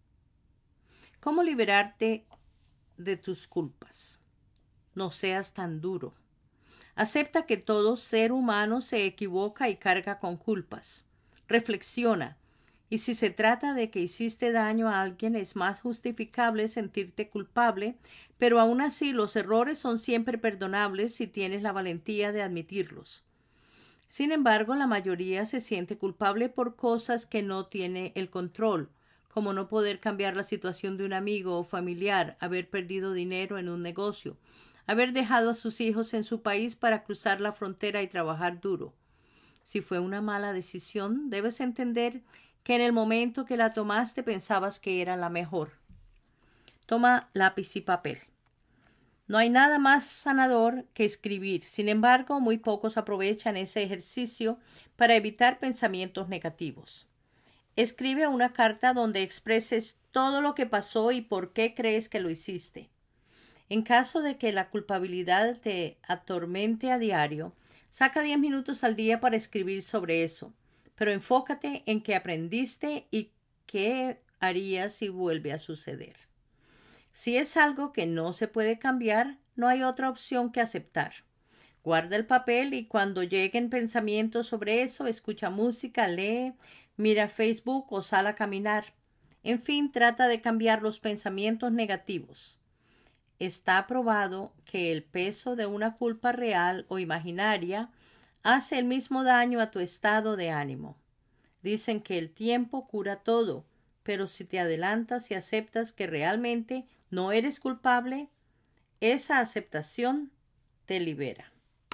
S1: ¿Cómo liberarte de tus culpas? No seas tan duro. Acepta que todo ser humano se equivoca y carga con culpas. Reflexiona. Y si se trata de que hiciste daño a alguien, es más justificable sentirte culpable, pero aún así los errores son siempre perdonables si tienes la valentía de admitirlos. Sin embargo, la mayoría se siente culpable por cosas que no tiene el control, como no poder cambiar la situación de un amigo o familiar, haber perdido dinero en un negocio, haber dejado a sus hijos en su país para cruzar la frontera y trabajar duro. Si fue una mala decisión, debes entender que en el momento que la tomaste pensabas que era la mejor. Toma lápiz y papel. No hay nada más sanador que escribir. Sin embargo, muy pocos aprovechan ese ejercicio para evitar pensamientos negativos. Escribe una carta donde expreses todo lo que pasó y por qué crees que lo hiciste. En caso de que la culpabilidad te atormente a diario, saca 10 minutos al día para escribir sobre eso, pero enfócate en qué aprendiste y qué harías si vuelve a suceder. Si es algo que no se puede cambiar, no hay otra opción que aceptar. Guarda el papel y cuando lleguen pensamientos sobre eso, escucha música, lee, mira Facebook o sal a caminar. En fin, trata de cambiar los pensamientos negativos. Está probado que el peso de una culpa real o imaginaria hace el mismo daño a tu estado de ánimo. Dicen que el tiempo cura todo, pero si te adelantas y aceptas que realmente no eres culpable, esa aceptación te libera.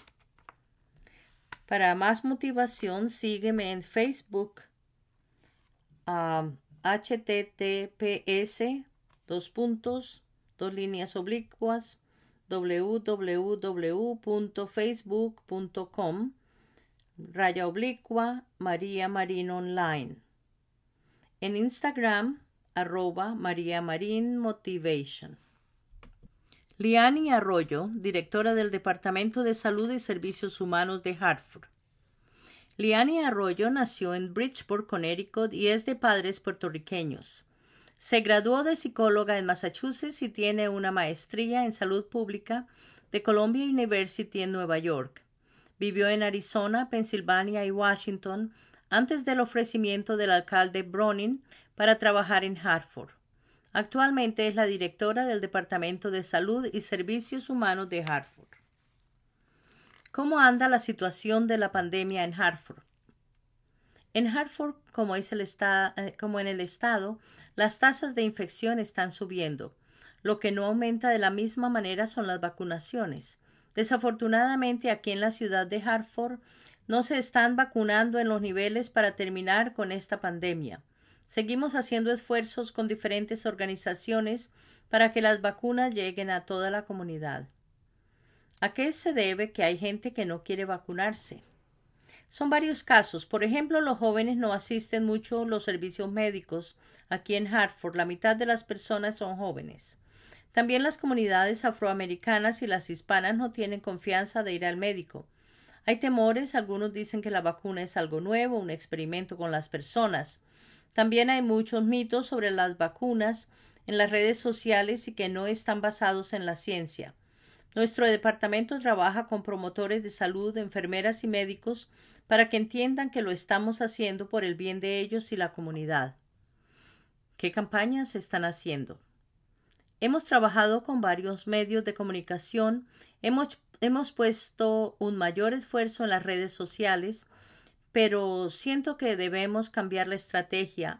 S1: Para más motivación, sígueme en Facebook, https://, www.facebook.com/María Marín Online. En Instagram, @María Marín Motivation. Liani Arroyo, directora del Departamento de Salud y Servicios Humanos de Hartford. Liani Arroyo nació en Bridgeport, Connecticut y es de padres puertorriqueños. Se graduó de psicóloga en Massachusetts y tiene una maestría en salud pública de Columbia University en Nueva York. Vivió en Arizona, Pensilvania y Washington antes del ofrecimiento del alcalde Bronin para trabajar en Hartford. Actualmente es la directora del Departamento de Salud y Servicios Humanos de Hartford. ¿Cómo anda la situación de la pandemia en Hartford? En Hartford, como en el estado, las tasas de infección están subiendo. Lo que no aumenta de la misma manera son las vacunaciones. Desafortunadamente, aquí en la ciudad de Hartford no se están vacunando en los niveles para terminar con esta pandemia. Seguimos haciendo esfuerzos con diferentes organizaciones para que las vacunas lleguen a toda la comunidad. ¿A qué se debe que hay gente que no quiere vacunarse? Son varios casos. Por ejemplo, los jóvenes no asisten mucho a los servicios médicos. Aquí en Hartford, la mitad de las personas son jóvenes. También las comunidades afroamericanas y las hispanas no tienen confianza de ir al médico. Hay temores, algunos dicen que la vacuna es algo nuevo, un experimento con las personas. También hay muchos mitos sobre las vacunas en las redes sociales y que no están basados en la ciencia. Nuestro departamento trabaja con promotores de salud, enfermeras y médicos para que entiendan que lo estamos haciendo por el bien de ellos y la comunidad. ¿Qué campañas se están haciendo? Hemos trabajado con varios medios de comunicación, hemos puesto un mayor esfuerzo en las redes sociales, pero siento que debemos cambiar la estrategia,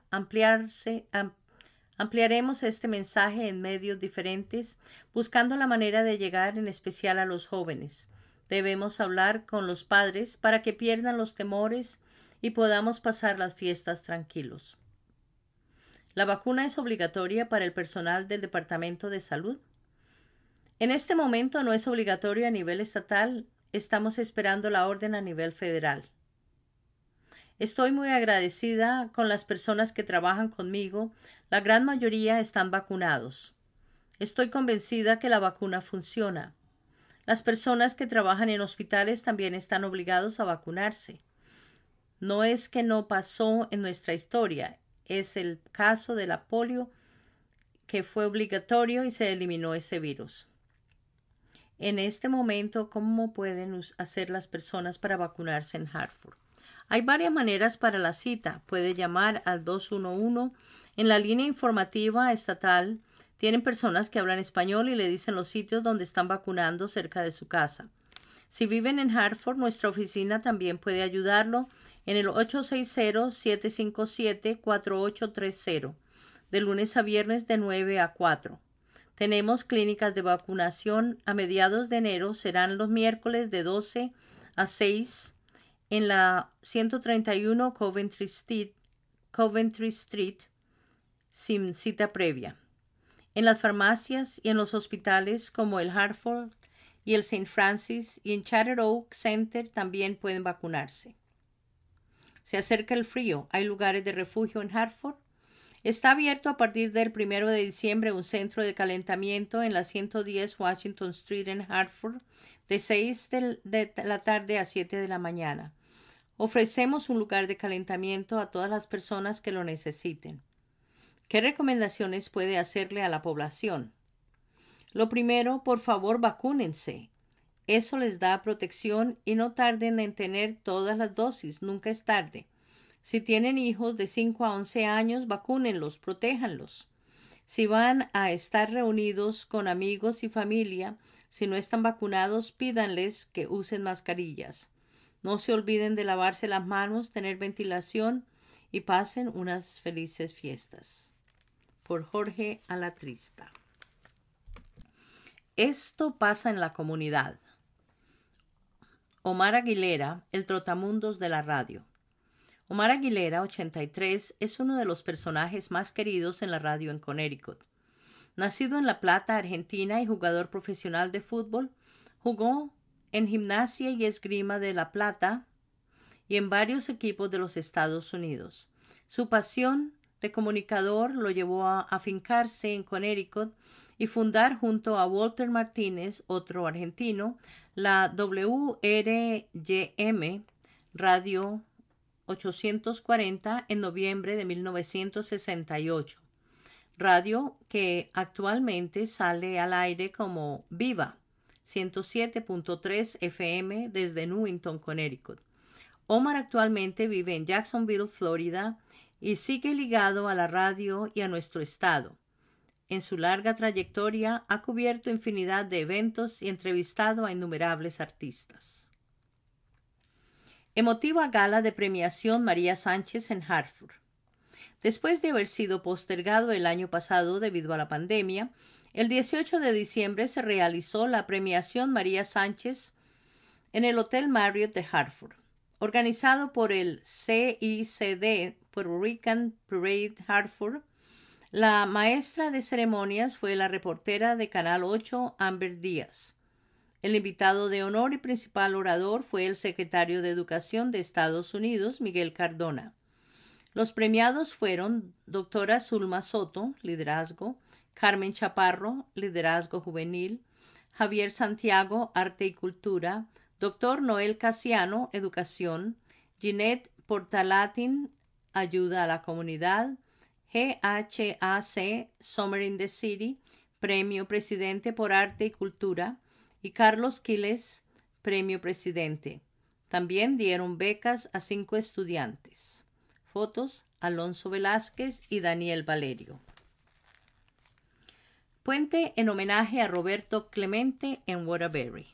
S1: ampliaremos este mensaje en medios diferentes, buscando la manera de llegar en especial a los jóvenes. Debemos hablar con los padres para que pierdan los temores y podamos pasar las fiestas tranquilos. ¿La vacuna es obligatoria para el personal del Departamento de Salud? En este momento no es obligatorio a nivel estatal. Estamos esperando la orden a nivel federal. Estoy muy agradecida con las personas que trabajan conmigo. La gran mayoría están vacunados. Estoy convencida que la vacuna funciona. Las personas que trabajan en hospitales también están obligados a vacunarse. No es que no pasó en nuestra historia. Es el caso de la polio que fue obligatorio y se eliminó ese virus. En este momento, ¿cómo pueden hacer las personas para vacunarse en Hartford? Hay varias maneras para la cita. Puede llamar al 211. En la línea informativa estatal tienen personas que hablan español y le dicen los sitios donde están vacunando cerca de su casa. Si viven en Hartford, nuestra oficina también puede ayudarlo en el 860-757-4830, de lunes a viernes de 9 a 4. Tenemos clínicas de vacunación a mediados de enero. Serán los miércoles de 12 a 6 en la 131 Coventry Street sin cita previa. En las farmacias y en los hospitales como el Hartford y el St. Francis y en Charter Oak Center también pueden vacunarse. Se acerca el frío. ¿Hay lugares de refugio en Hartford? Está abierto a partir del 1 de diciembre un centro de calentamiento en la 110 Washington Street en Hartford de 6 de la tarde a 7 de la mañana. Ofrecemos un lugar de calentamiento a todas las personas que lo necesiten. ¿Qué recomendaciones puede hacerle a la población? Lo primero, por favor, vacúnense. Eso les da protección y no tarden en tener todas las dosis. Nunca es tarde. Si tienen hijos de 5 a 11 años, vacúnenlos, protéjanlos. Si van a estar reunidos con amigos y familia, si no están vacunados, pídanles que usen mascarillas. No se olviden de lavarse las manos, tener ventilación y pasen unas felices fiestas. Por Jorge Alatrista. Esto pasa en la comunidad. Omar Aguilera, el trotamundos de la radio. Omar Aguilera, 83, es uno de los personajes más queridos en la radio en Connecticut. Nacido en La Plata, Argentina, y jugador profesional de fútbol, jugó en Gimnasia y Esgrima de La Plata y en varios equipos de los Estados Unidos. Su pasión de comunicador lo llevó a afincarse en Connecticut y fundar junto a Walter Martínez, otro argentino, la WRYM Radio 840 en noviembre de 1968. Radio que actualmente sale al aire como Viva 107.3 FM desde Newington, Connecticut. Omar actualmente vive en Jacksonville, Florida, y sigue ligado a la radio y a nuestro estado. En su larga trayectoria ha cubierto infinidad de eventos y entrevistado a innumerables artistas. Emotiva gala de premiación María Sánchez en Hartford. Después de haber sido postergado el año pasado debido a la pandemia, el 18 de diciembre se realizó la premiación María Sánchez en el Hotel Marriott de Hartford, organizado por el CICD, Puerto Rican Parade Hartford. La maestra de ceremonias fue la reportera de Canal 8, Amber Díaz. El invitado de honor y principal orador fue el secretario de Educación de Estados Unidos, Miguel Cardona. Los premiados fueron doctora Zulma Soto, liderazgo, Carmen Chaparro, liderazgo juvenil, Javier Santiago, arte y cultura, doctor Noel Casiano, educación, Ginette Portalatin, ayuda a la comunidad, GHAC, Summer in the City, premio presidente por arte y cultura, y Carlos Quiles, premio presidente. También dieron becas a 5 estudiantes. Fotos, Alonso Velázquez y Daniel Valerio. Puente en homenaje a Roberto Clemente en Waterbury.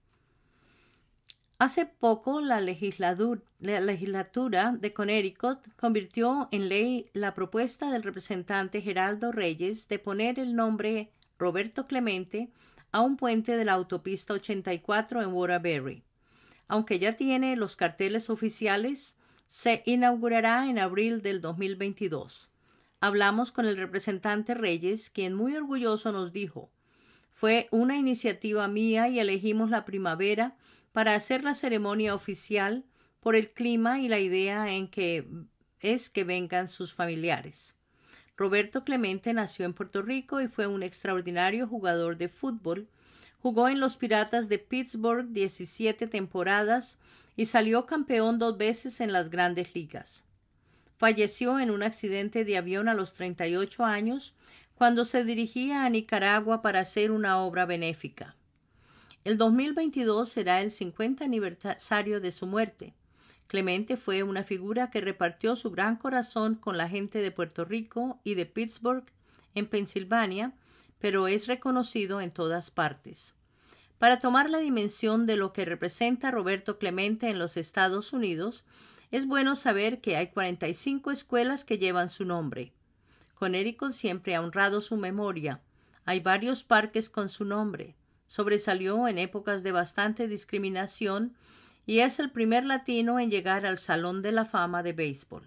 S1: Hace poco la legislatura de Connecticut convirtió en ley la propuesta del representante Geraldo Reyes de poner el nombre Roberto Clemente a un puente de la autopista 84 en Waterbury. Aunque ya tiene los carteles oficiales, se inaugurará en abril del 2022. Hablamos con el representante Reyes, quien muy orgulloso nos dijo: fue una iniciativa mía y elegimos la primavera para hacer la ceremonia oficial por el clima y la idea en que es que vengan sus familiares. Roberto Clemente nació en Puerto Rico y fue un extraordinario jugador de fútbol. Jugó en los Piratas de Pittsburgh 17 temporadas y salió campeón 2 veces en las Grandes Ligas. Falleció en un accidente de avión a los 38 años cuando se dirigía a Nicaragua para hacer una obra benéfica. El 2022 será el 50 aniversario de su muerte. Clemente fue una figura que repartió su gran corazón con la gente de Puerto Rico y de Pittsburgh, en Pensilvania, pero es reconocido en todas partes. Para tomar la dimensión de lo que representa Roberto Clemente en los Estados Unidos, es bueno saber que hay 45 escuelas que llevan su nombre. Connecticut siempre ha honrado su memoria. Hay varios parques con su nombre. Sobresalió en épocas de bastante discriminación y es el primer latino en llegar al Salón de la Fama de Béisbol.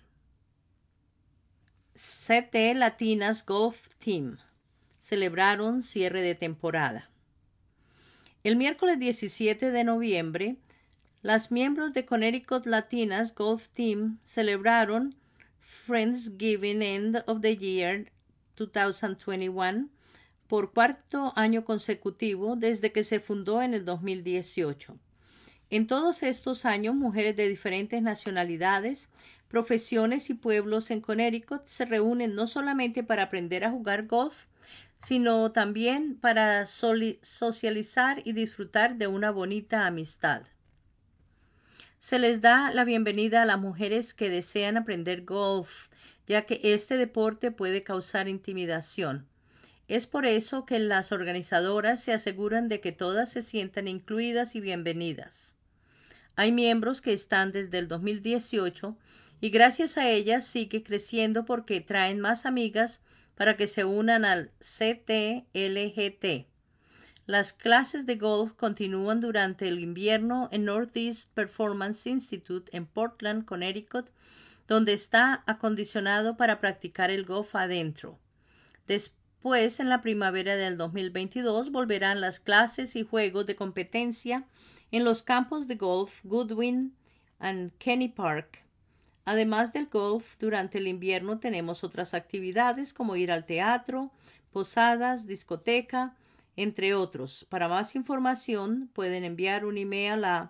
S1: CT Latinas Golf Team celebraron cierre de temporada. El miércoles 17 de noviembre, las miembros de Connecticut Latinas Golf Team celebraron Friendsgiving End of the Year 2021 por 4º año consecutivo desde que se fundó en el 2018. En todos estos años, mujeres de diferentes nacionalidades, profesiones y pueblos en Connecticut se reúnen no solamente para aprender a jugar golf, sino también para socializar y disfrutar de una bonita amistad. Se les da la bienvenida a las mujeres que desean aprender golf, ya que este deporte puede causar intimidación. Es por eso que las organizadoras se aseguran de que todas se sientan incluidas y bienvenidas. Hay miembros que están desde el 2018 y gracias a ellas sigue creciendo porque traen más amigas para que se unan al CTLGT. Las clases de golf continúan durante el invierno en Northeast Performance Institute en Portland, Connecticut, donde está acondicionado para practicar el golf adentro. Después, en la primavera del 2022, volverán las clases y juegos de competencia en los campos de golf Goodwin and Kenny Park. Además del golf, durante el invierno tenemos otras actividades como ir al teatro, posadas, discoteca, entre otros. Para más información pueden enviar un email a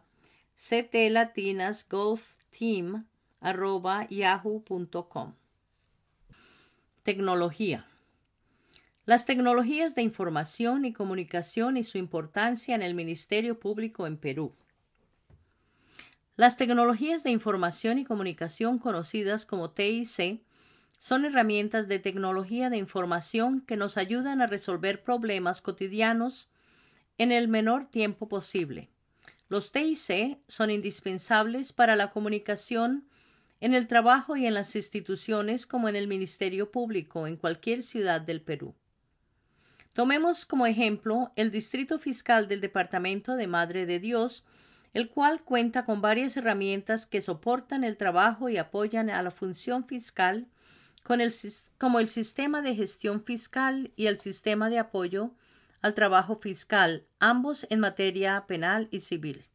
S1: ctlatinasgolfteam@yahoo.com. Tecnología. Las tecnologías de información y comunicación y su importancia en el Ministerio Público en Perú. Las tecnologías de información y comunicación conocidas como TIC son herramientas de tecnología de información que nos ayudan a resolver problemas cotidianos en el menor tiempo posible. Los TIC son indispensables para la comunicación en el trabajo y en las instituciones como en el Ministerio Público en cualquier ciudad del Perú. Tomemos como ejemplo el Distrito Fiscal del Departamento de Madre de Dios, el cual cuenta con varias herramientas que soportan el trabajo y apoyan a la función fiscal, como el sistema de gestión fiscal y el sistema de apoyo al trabajo fiscal, ambos en materia penal y civil.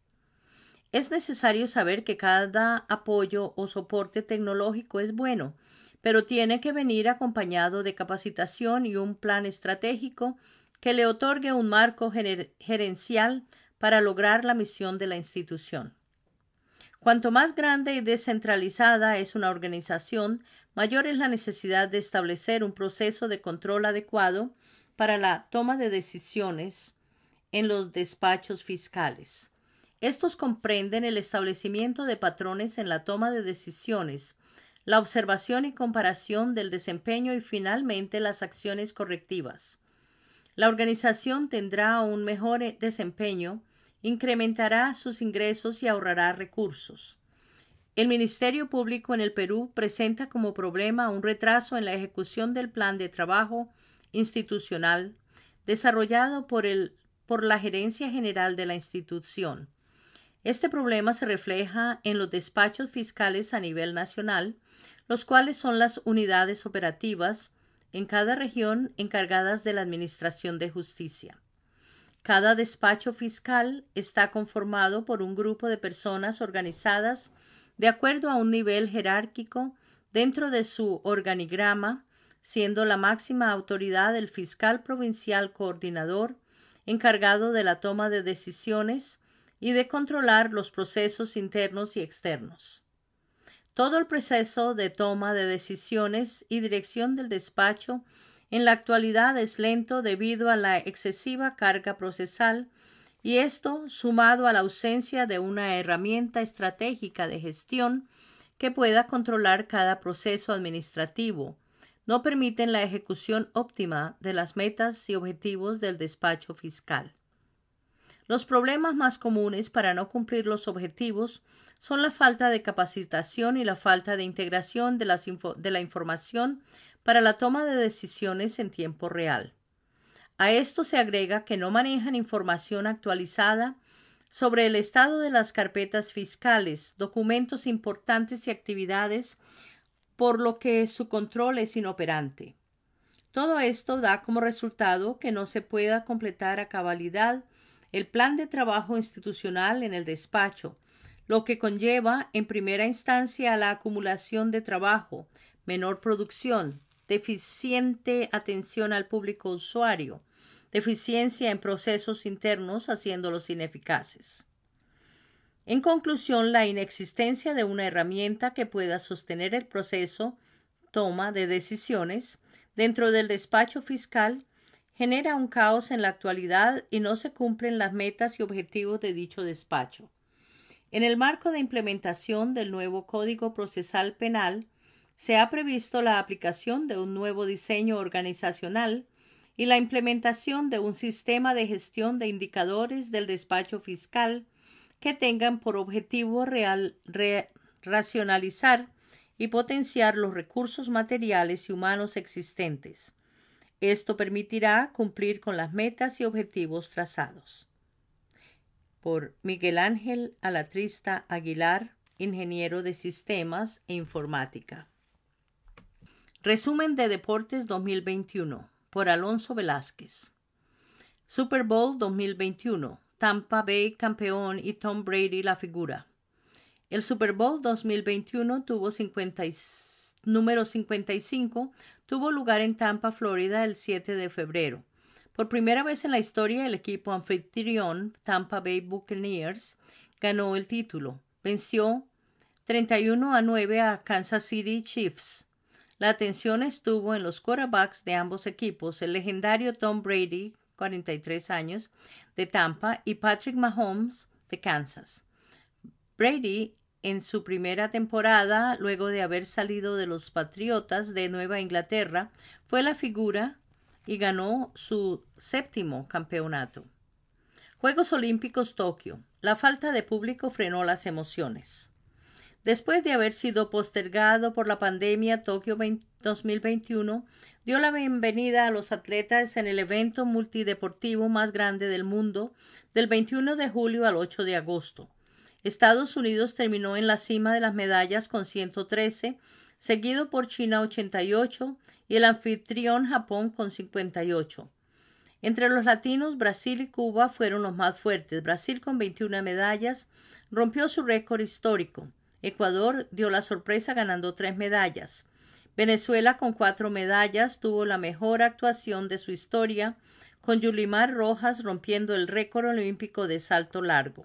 S1: Es necesario saber que cada apoyo o soporte tecnológico es bueno, pero tiene que venir acompañado de capacitación y un plan estratégico que le otorgue un marco gerencial para lograr la misión de la institución. Cuanto más grande y descentralizada es una organización, mayor es la necesidad de establecer un proceso de control adecuado para la toma de decisiones en los despachos fiscales. Estos comprenden el establecimiento de patrones en la toma de decisiones, la observación y comparación del desempeño y finalmente las acciones correctivas. La organización tendrá un mejor desempeño, incrementará sus ingresos y ahorrará recursos. El Ministerio Público en el Perú presenta como problema un retraso en la ejecución del plan de trabajo institucional desarrollado por la Gerencia General de la institución. Este problema se refleja en los despachos fiscales a nivel nacional, los cuales son las unidades operativas en cada región encargadas de la administración de justicia. Cada despacho fiscal está conformado por un grupo de personas organizadas de acuerdo a un nivel jerárquico dentro de su organigrama, siendo la máxima autoridad el fiscal provincial coordinador, encargado de la toma de decisiones y de controlar los procesos internos y externos. Todo el proceso de toma de decisiones y dirección del despacho en la actualidad es lento debido a la excesiva carga procesal y esto, sumado a la ausencia de una herramienta estratégica de gestión que pueda controlar cada proceso administrativo, no permiten la ejecución óptima de las metas y objetivos del despacho fiscal. Los problemas más comunes para no cumplir los objetivos son la falta de capacitación y la falta de integración de la información para la toma de decisiones en tiempo real. A esto se agrega que no manejan información actualizada sobre el estado de las carpetas fiscales, documentos importantes y actividades, por lo que su control es inoperante. Todo esto da como resultado que no se pueda completar a cabalidad el plan de trabajo institucional en el despacho, lo que conlleva en primera instancia a la acumulación de trabajo, menor producción, deficiente atención al público usuario, deficiencia en procesos internos haciéndolos ineficaces. En conclusión, la inexistencia de una herramienta que pueda sostener el proceso toma de decisiones dentro del despacho fiscal genera un caos en la actualidad y no se cumplen las metas y objetivos de dicho despacho. En el marco de implementación del nuevo Código Procesal Penal, se ha previsto la aplicación de un nuevo diseño organizacional y la implementación de un sistema de gestión de indicadores del despacho fiscal que tengan por objetivo racionalizar y potenciar los recursos materiales y humanos existentes. Esto permitirá cumplir con las metas y objetivos trazados. Por Miguel Ángel Alatrista Aguilar, ingeniero de sistemas e informática. Resumen de Deportes 2021 por Alonso Velázquez. Super Bowl 2021. Tampa Bay campeón y Tom Brady la figura. El Super Bowl 2021 número 55 tuvo lugar en Tampa, Florida, el 7 de febrero. Por primera vez en la historia, el equipo anfitrión, Tampa Bay Buccaneers, ganó el título. Venció 31-9 a Kansas City Chiefs. La atención estuvo en los quarterbacks de ambos equipos, el legendario Tom Brady, 43 años, de Tampa, y Patrick Mahomes, de Kansas. Brady, en su primera temporada, luego de haber salido de los Patriotas de Nueva Inglaterra, fue la figura y ganó su 7º campeonato. Juegos Olímpicos Tokio. La falta de público frenó las emociones. Después de haber sido postergado por la pandemia, Tokio 2021 dio la bienvenida a los atletas en el evento multideportivo más grande del mundo del 21 de julio al 8 de agosto. Estados Unidos terminó en la cima de las medallas con 113, seguido por China 88 y el anfitrión Japón con 58. Entre los latinos, Brasil y Cuba fueron los más fuertes. Brasil con 21 medallas rompió su récord histórico. Ecuador dio la sorpresa ganando 3 medallas. Venezuela con 4 medallas tuvo la mejor actuación de su historia, con Yulimar Rojas rompiendo el récord olímpico de salto largo.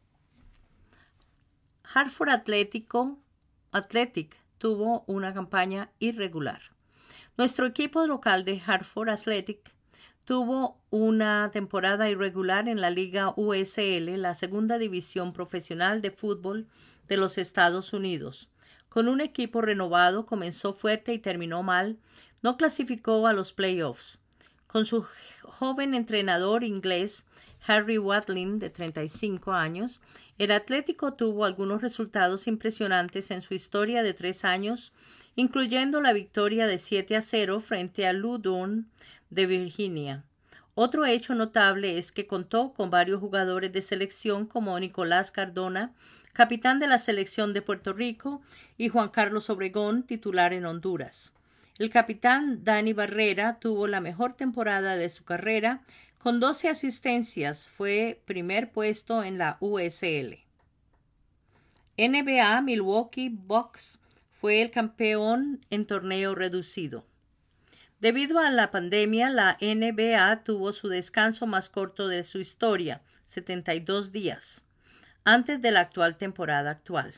S1: Hartford Athletic tuvo una campaña irregular. Nuestro equipo local de Hartford Athletic tuvo una temporada irregular en la Liga USL, la segunda división profesional de fútbol de los Estados Unidos. Con un equipo renovado, comenzó fuerte y terminó mal. No clasificó a los playoffs. Con su joven entrenador inglés, Harry Watling, de 35 años, el Atlético tuvo algunos resultados impresionantes en su historia de 3 años, incluyendo la victoria de 7-0 frente a Loudoun de Virginia. Otro hecho notable es que contó con varios jugadores de selección como Nicolás Cardona, capitán de la selección de Puerto Rico, y Juan Carlos Obregón, titular en Honduras. El capitán Dani Barrera tuvo la mejor temporada de su carrera, con 12 asistencias, fue primer puesto en la USL. NBA Milwaukee Bucks fue el campeón en torneo reducido. Debido a la pandemia, la NBA tuvo su descanso más corto de su historia, 72 días, antes de la temporada actual.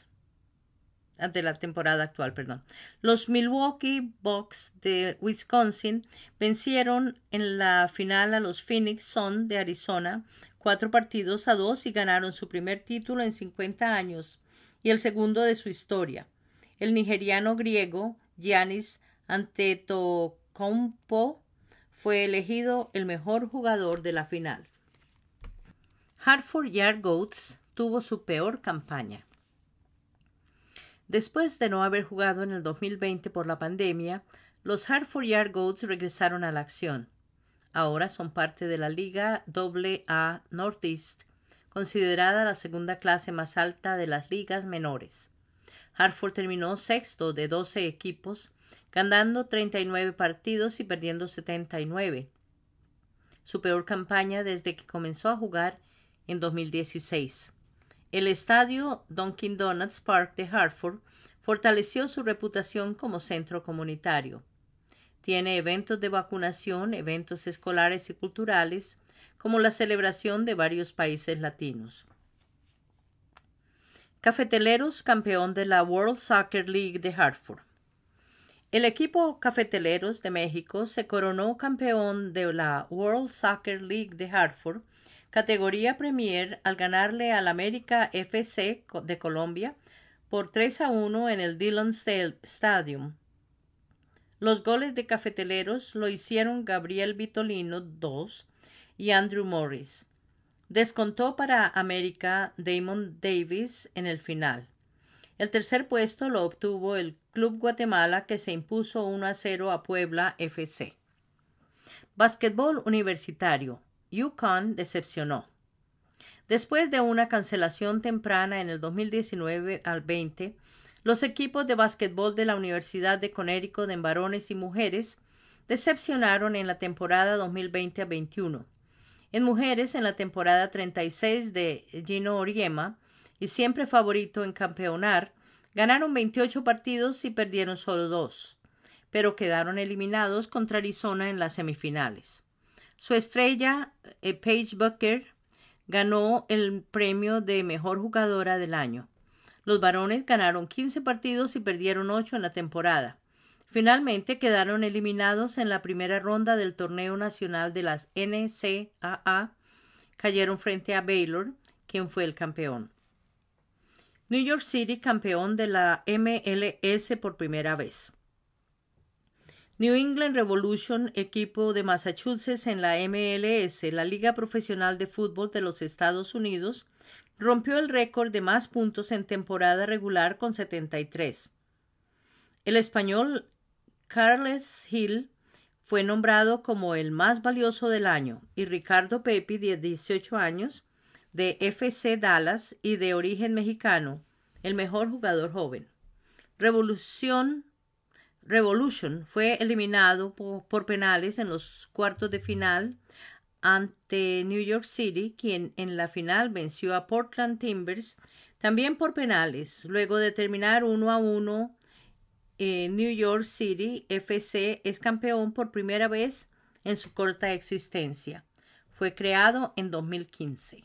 S1: Los Milwaukee Bucks de Wisconsin vencieron en la final a los Phoenix Suns de Arizona 4-2 y ganaron su primer título en 50 años y el segundo de su historia. El nigeriano griego Giannis Antetokounmpo fue elegido el mejor jugador de la final. Hartford Yard Goats tuvo su peor campaña. Después de no haber jugado en el 2020 por la pandemia, los Hartford Yard Goats regresaron a la acción. Ahora son parte de la Liga AA Northeast, considerada la segunda clase más alta de las ligas menores. Hartford terminó sexto de 12 equipos, ganando 39 partidos y perdiendo 79. Su peor campaña desde que comenzó a jugar en 2016. El estadio Dunkin' Donuts Park de Hartford fortaleció su reputación como centro comunitario. Tiene eventos de vacunación, eventos escolares y culturales, como la celebración de varios países latinos. Cafeteleros, campeón de la World Soccer League de Hartford. El equipo Cafeteleros de México se coronó campeón de la World Soccer League de Hartford, categoría Premier, al ganarle al América FC de Colombia por 3-1 en el Dillon Stadium. Los goles de Cafeteleros lo hicieron Gabriel Vitolino, 2, y Andrew Morris. Descontó para América Damon Davis en el final. El tercer puesto lo obtuvo el Club Guatemala, que se impuso 1-0 a Puebla FC. Básquetbol universitario. UConn decepcionó. Después de una cancelación temprana en el 2019 al 20, los equipos de básquetbol de la Universidad de Connecticut en varones y mujeres decepcionaron en la temporada 2020 a 21. En mujeres, en la temporada 36 de Gino Oriema, y siempre favorito en campeonar, ganaron 28 partidos y perdieron solo 2, pero quedaron eliminados contra Arizona en las semifinales. Su estrella, Paige Bueckers, ganó el premio de mejor jugadora del año. Los varones ganaron 15 partidos y perdieron 8 en la temporada. Finalmente quedaron eliminados en la primera ronda del torneo nacional de las NCAA. Cayeron frente a Baylor, quien fue el campeón. New York City, campeón de la MLS por primera vez. New England Revolution, equipo de Massachusetts en la MLS, la Liga Profesional de Fútbol de los Estados Unidos, rompió el récord de más puntos en temporada regular con 73. El español Carles Gil fue nombrado como el más valioso del año y Ricardo Pepi, de 18 años, de FC Dallas y de origen mexicano, el mejor jugador joven. Revolution fue eliminado por penales en los cuartos de final ante New York City, quien en la final venció a Portland Timbers también por penales. Luego de terminar 1-1, New York City FC es campeón por primera vez en su corta existencia. Fue creado en 2015.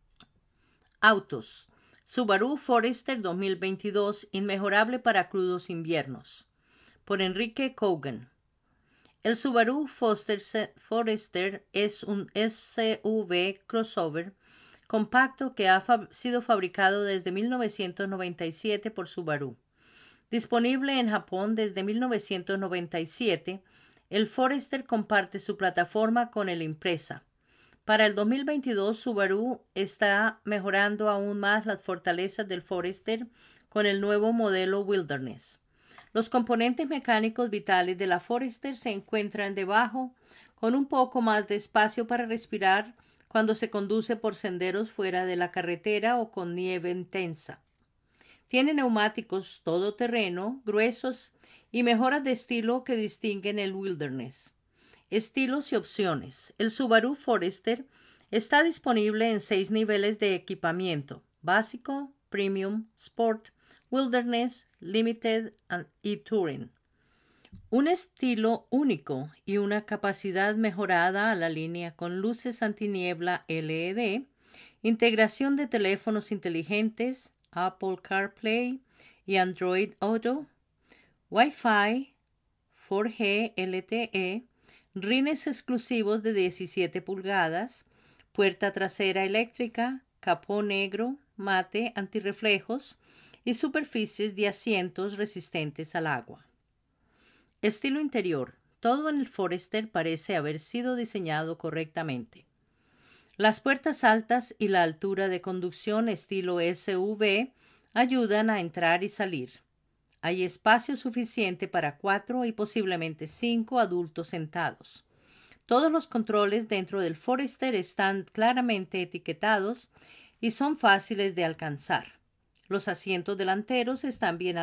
S1: Autos. Subaru Forester 2022, inmejorable para crudos inviernos. Por Enrique Cogan. El Subaru Forester es un SUV crossover compacto que ha sido fabricado desde 1997 por Subaru. Disponible en Japón desde 1997, el Forester comparte su plataforma con el Impreza. Para el 2022, Subaru está mejorando aún más las fortalezas del Forester con el nuevo modelo Wilderness. Los componentes mecánicos vitales de la Forester se encuentran debajo, con un poco más de espacio para respirar cuando se conduce por senderos fuera de la carretera o con nieve intensa. Tiene neumáticos todoterreno, gruesos y mejoras de estilo que distinguen el Wilderness. Estilos y opciones. El Subaru Forester está disponible en 6 niveles de equipamiento: básico, premium, sport, Wilderness, Limited y Touring. Un estilo único y una capacidad mejorada a la línea con luces antiniebla LED, integración de teléfonos inteligentes, Apple CarPlay y Android Auto, Wi-Fi, 4G LTE, rines exclusivos de 17 pulgadas, puerta trasera eléctrica, capó negro, mate, antirreflejos y superficies de asientos resistentes al agua. Estilo interior. Todo en el Forester parece haber sido diseñado correctamente. Las puertas altas y la altura de conducción estilo SUV ayudan a entrar y salir. Hay espacio suficiente para 4 y posiblemente 5 adultos sentados. Todos los controles dentro del Forester están claramente etiquetados y son fáciles de alcanzar. Los asientos delanteros están bien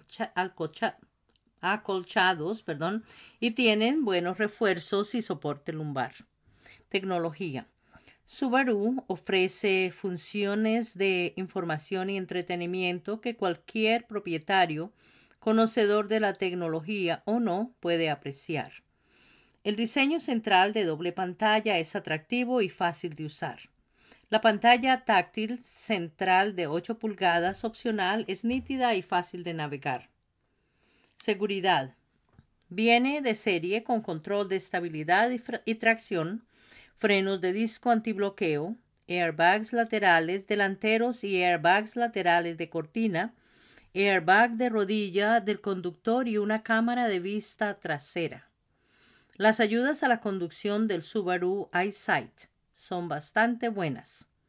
S1: acolchados, y tienen buenos refuerzos y soporte lumbar. Tecnología. Subaru ofrece funciones de información y entretenimiento que cualquier propietario, conocedor de la tecnología o no, puede apreciar. El diseño central de doble pantalla es atractivo y fácil de usar. La pantalla táctil central de 8 pulgadas opcional es nítida y fácil de navegar. Seguridad. Viene de serie con control de estabilidad y tracción, frenos de disco antibloqueo, airbags laterales delanteros y airbags laterales de cortina, airbag de rodilla del conductor y una cámara de vista trasera. Las ayudas a la conducción del Subaru EyeSight son bastante buenas.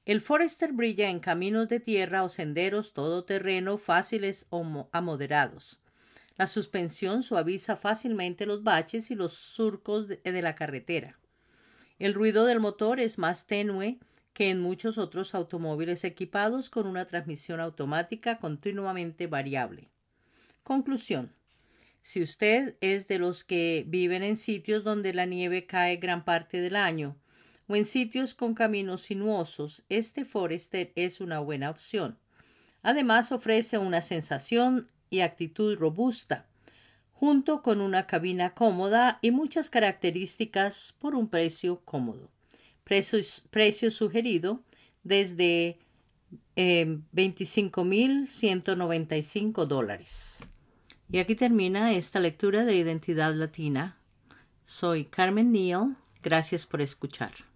S1: El Forester brilla en caminos de tierra o senderos todoterreno fáciles a moderados. La suspensión suaviza fácilmente los baches y los surcos de la carretera. El ruido del motor es más tenue que en muchos otros automóviles equipados con una transmisión automática continuamente variable. Conclusión. Si usted es de los que viven en sitios donde la nieve cae gran parte del año o en sitios con caminos sinuosos, este Forester es una buena opción. Además, ofrece una sensación y actitud robusta, junto con una cabina cómoda y muchas características por un precio cómodo. Precio sugerido desde $25,195. Y aquí termina esta lectura de Identidad Latina. Soy Carmen Neal. Gracias por escuchar.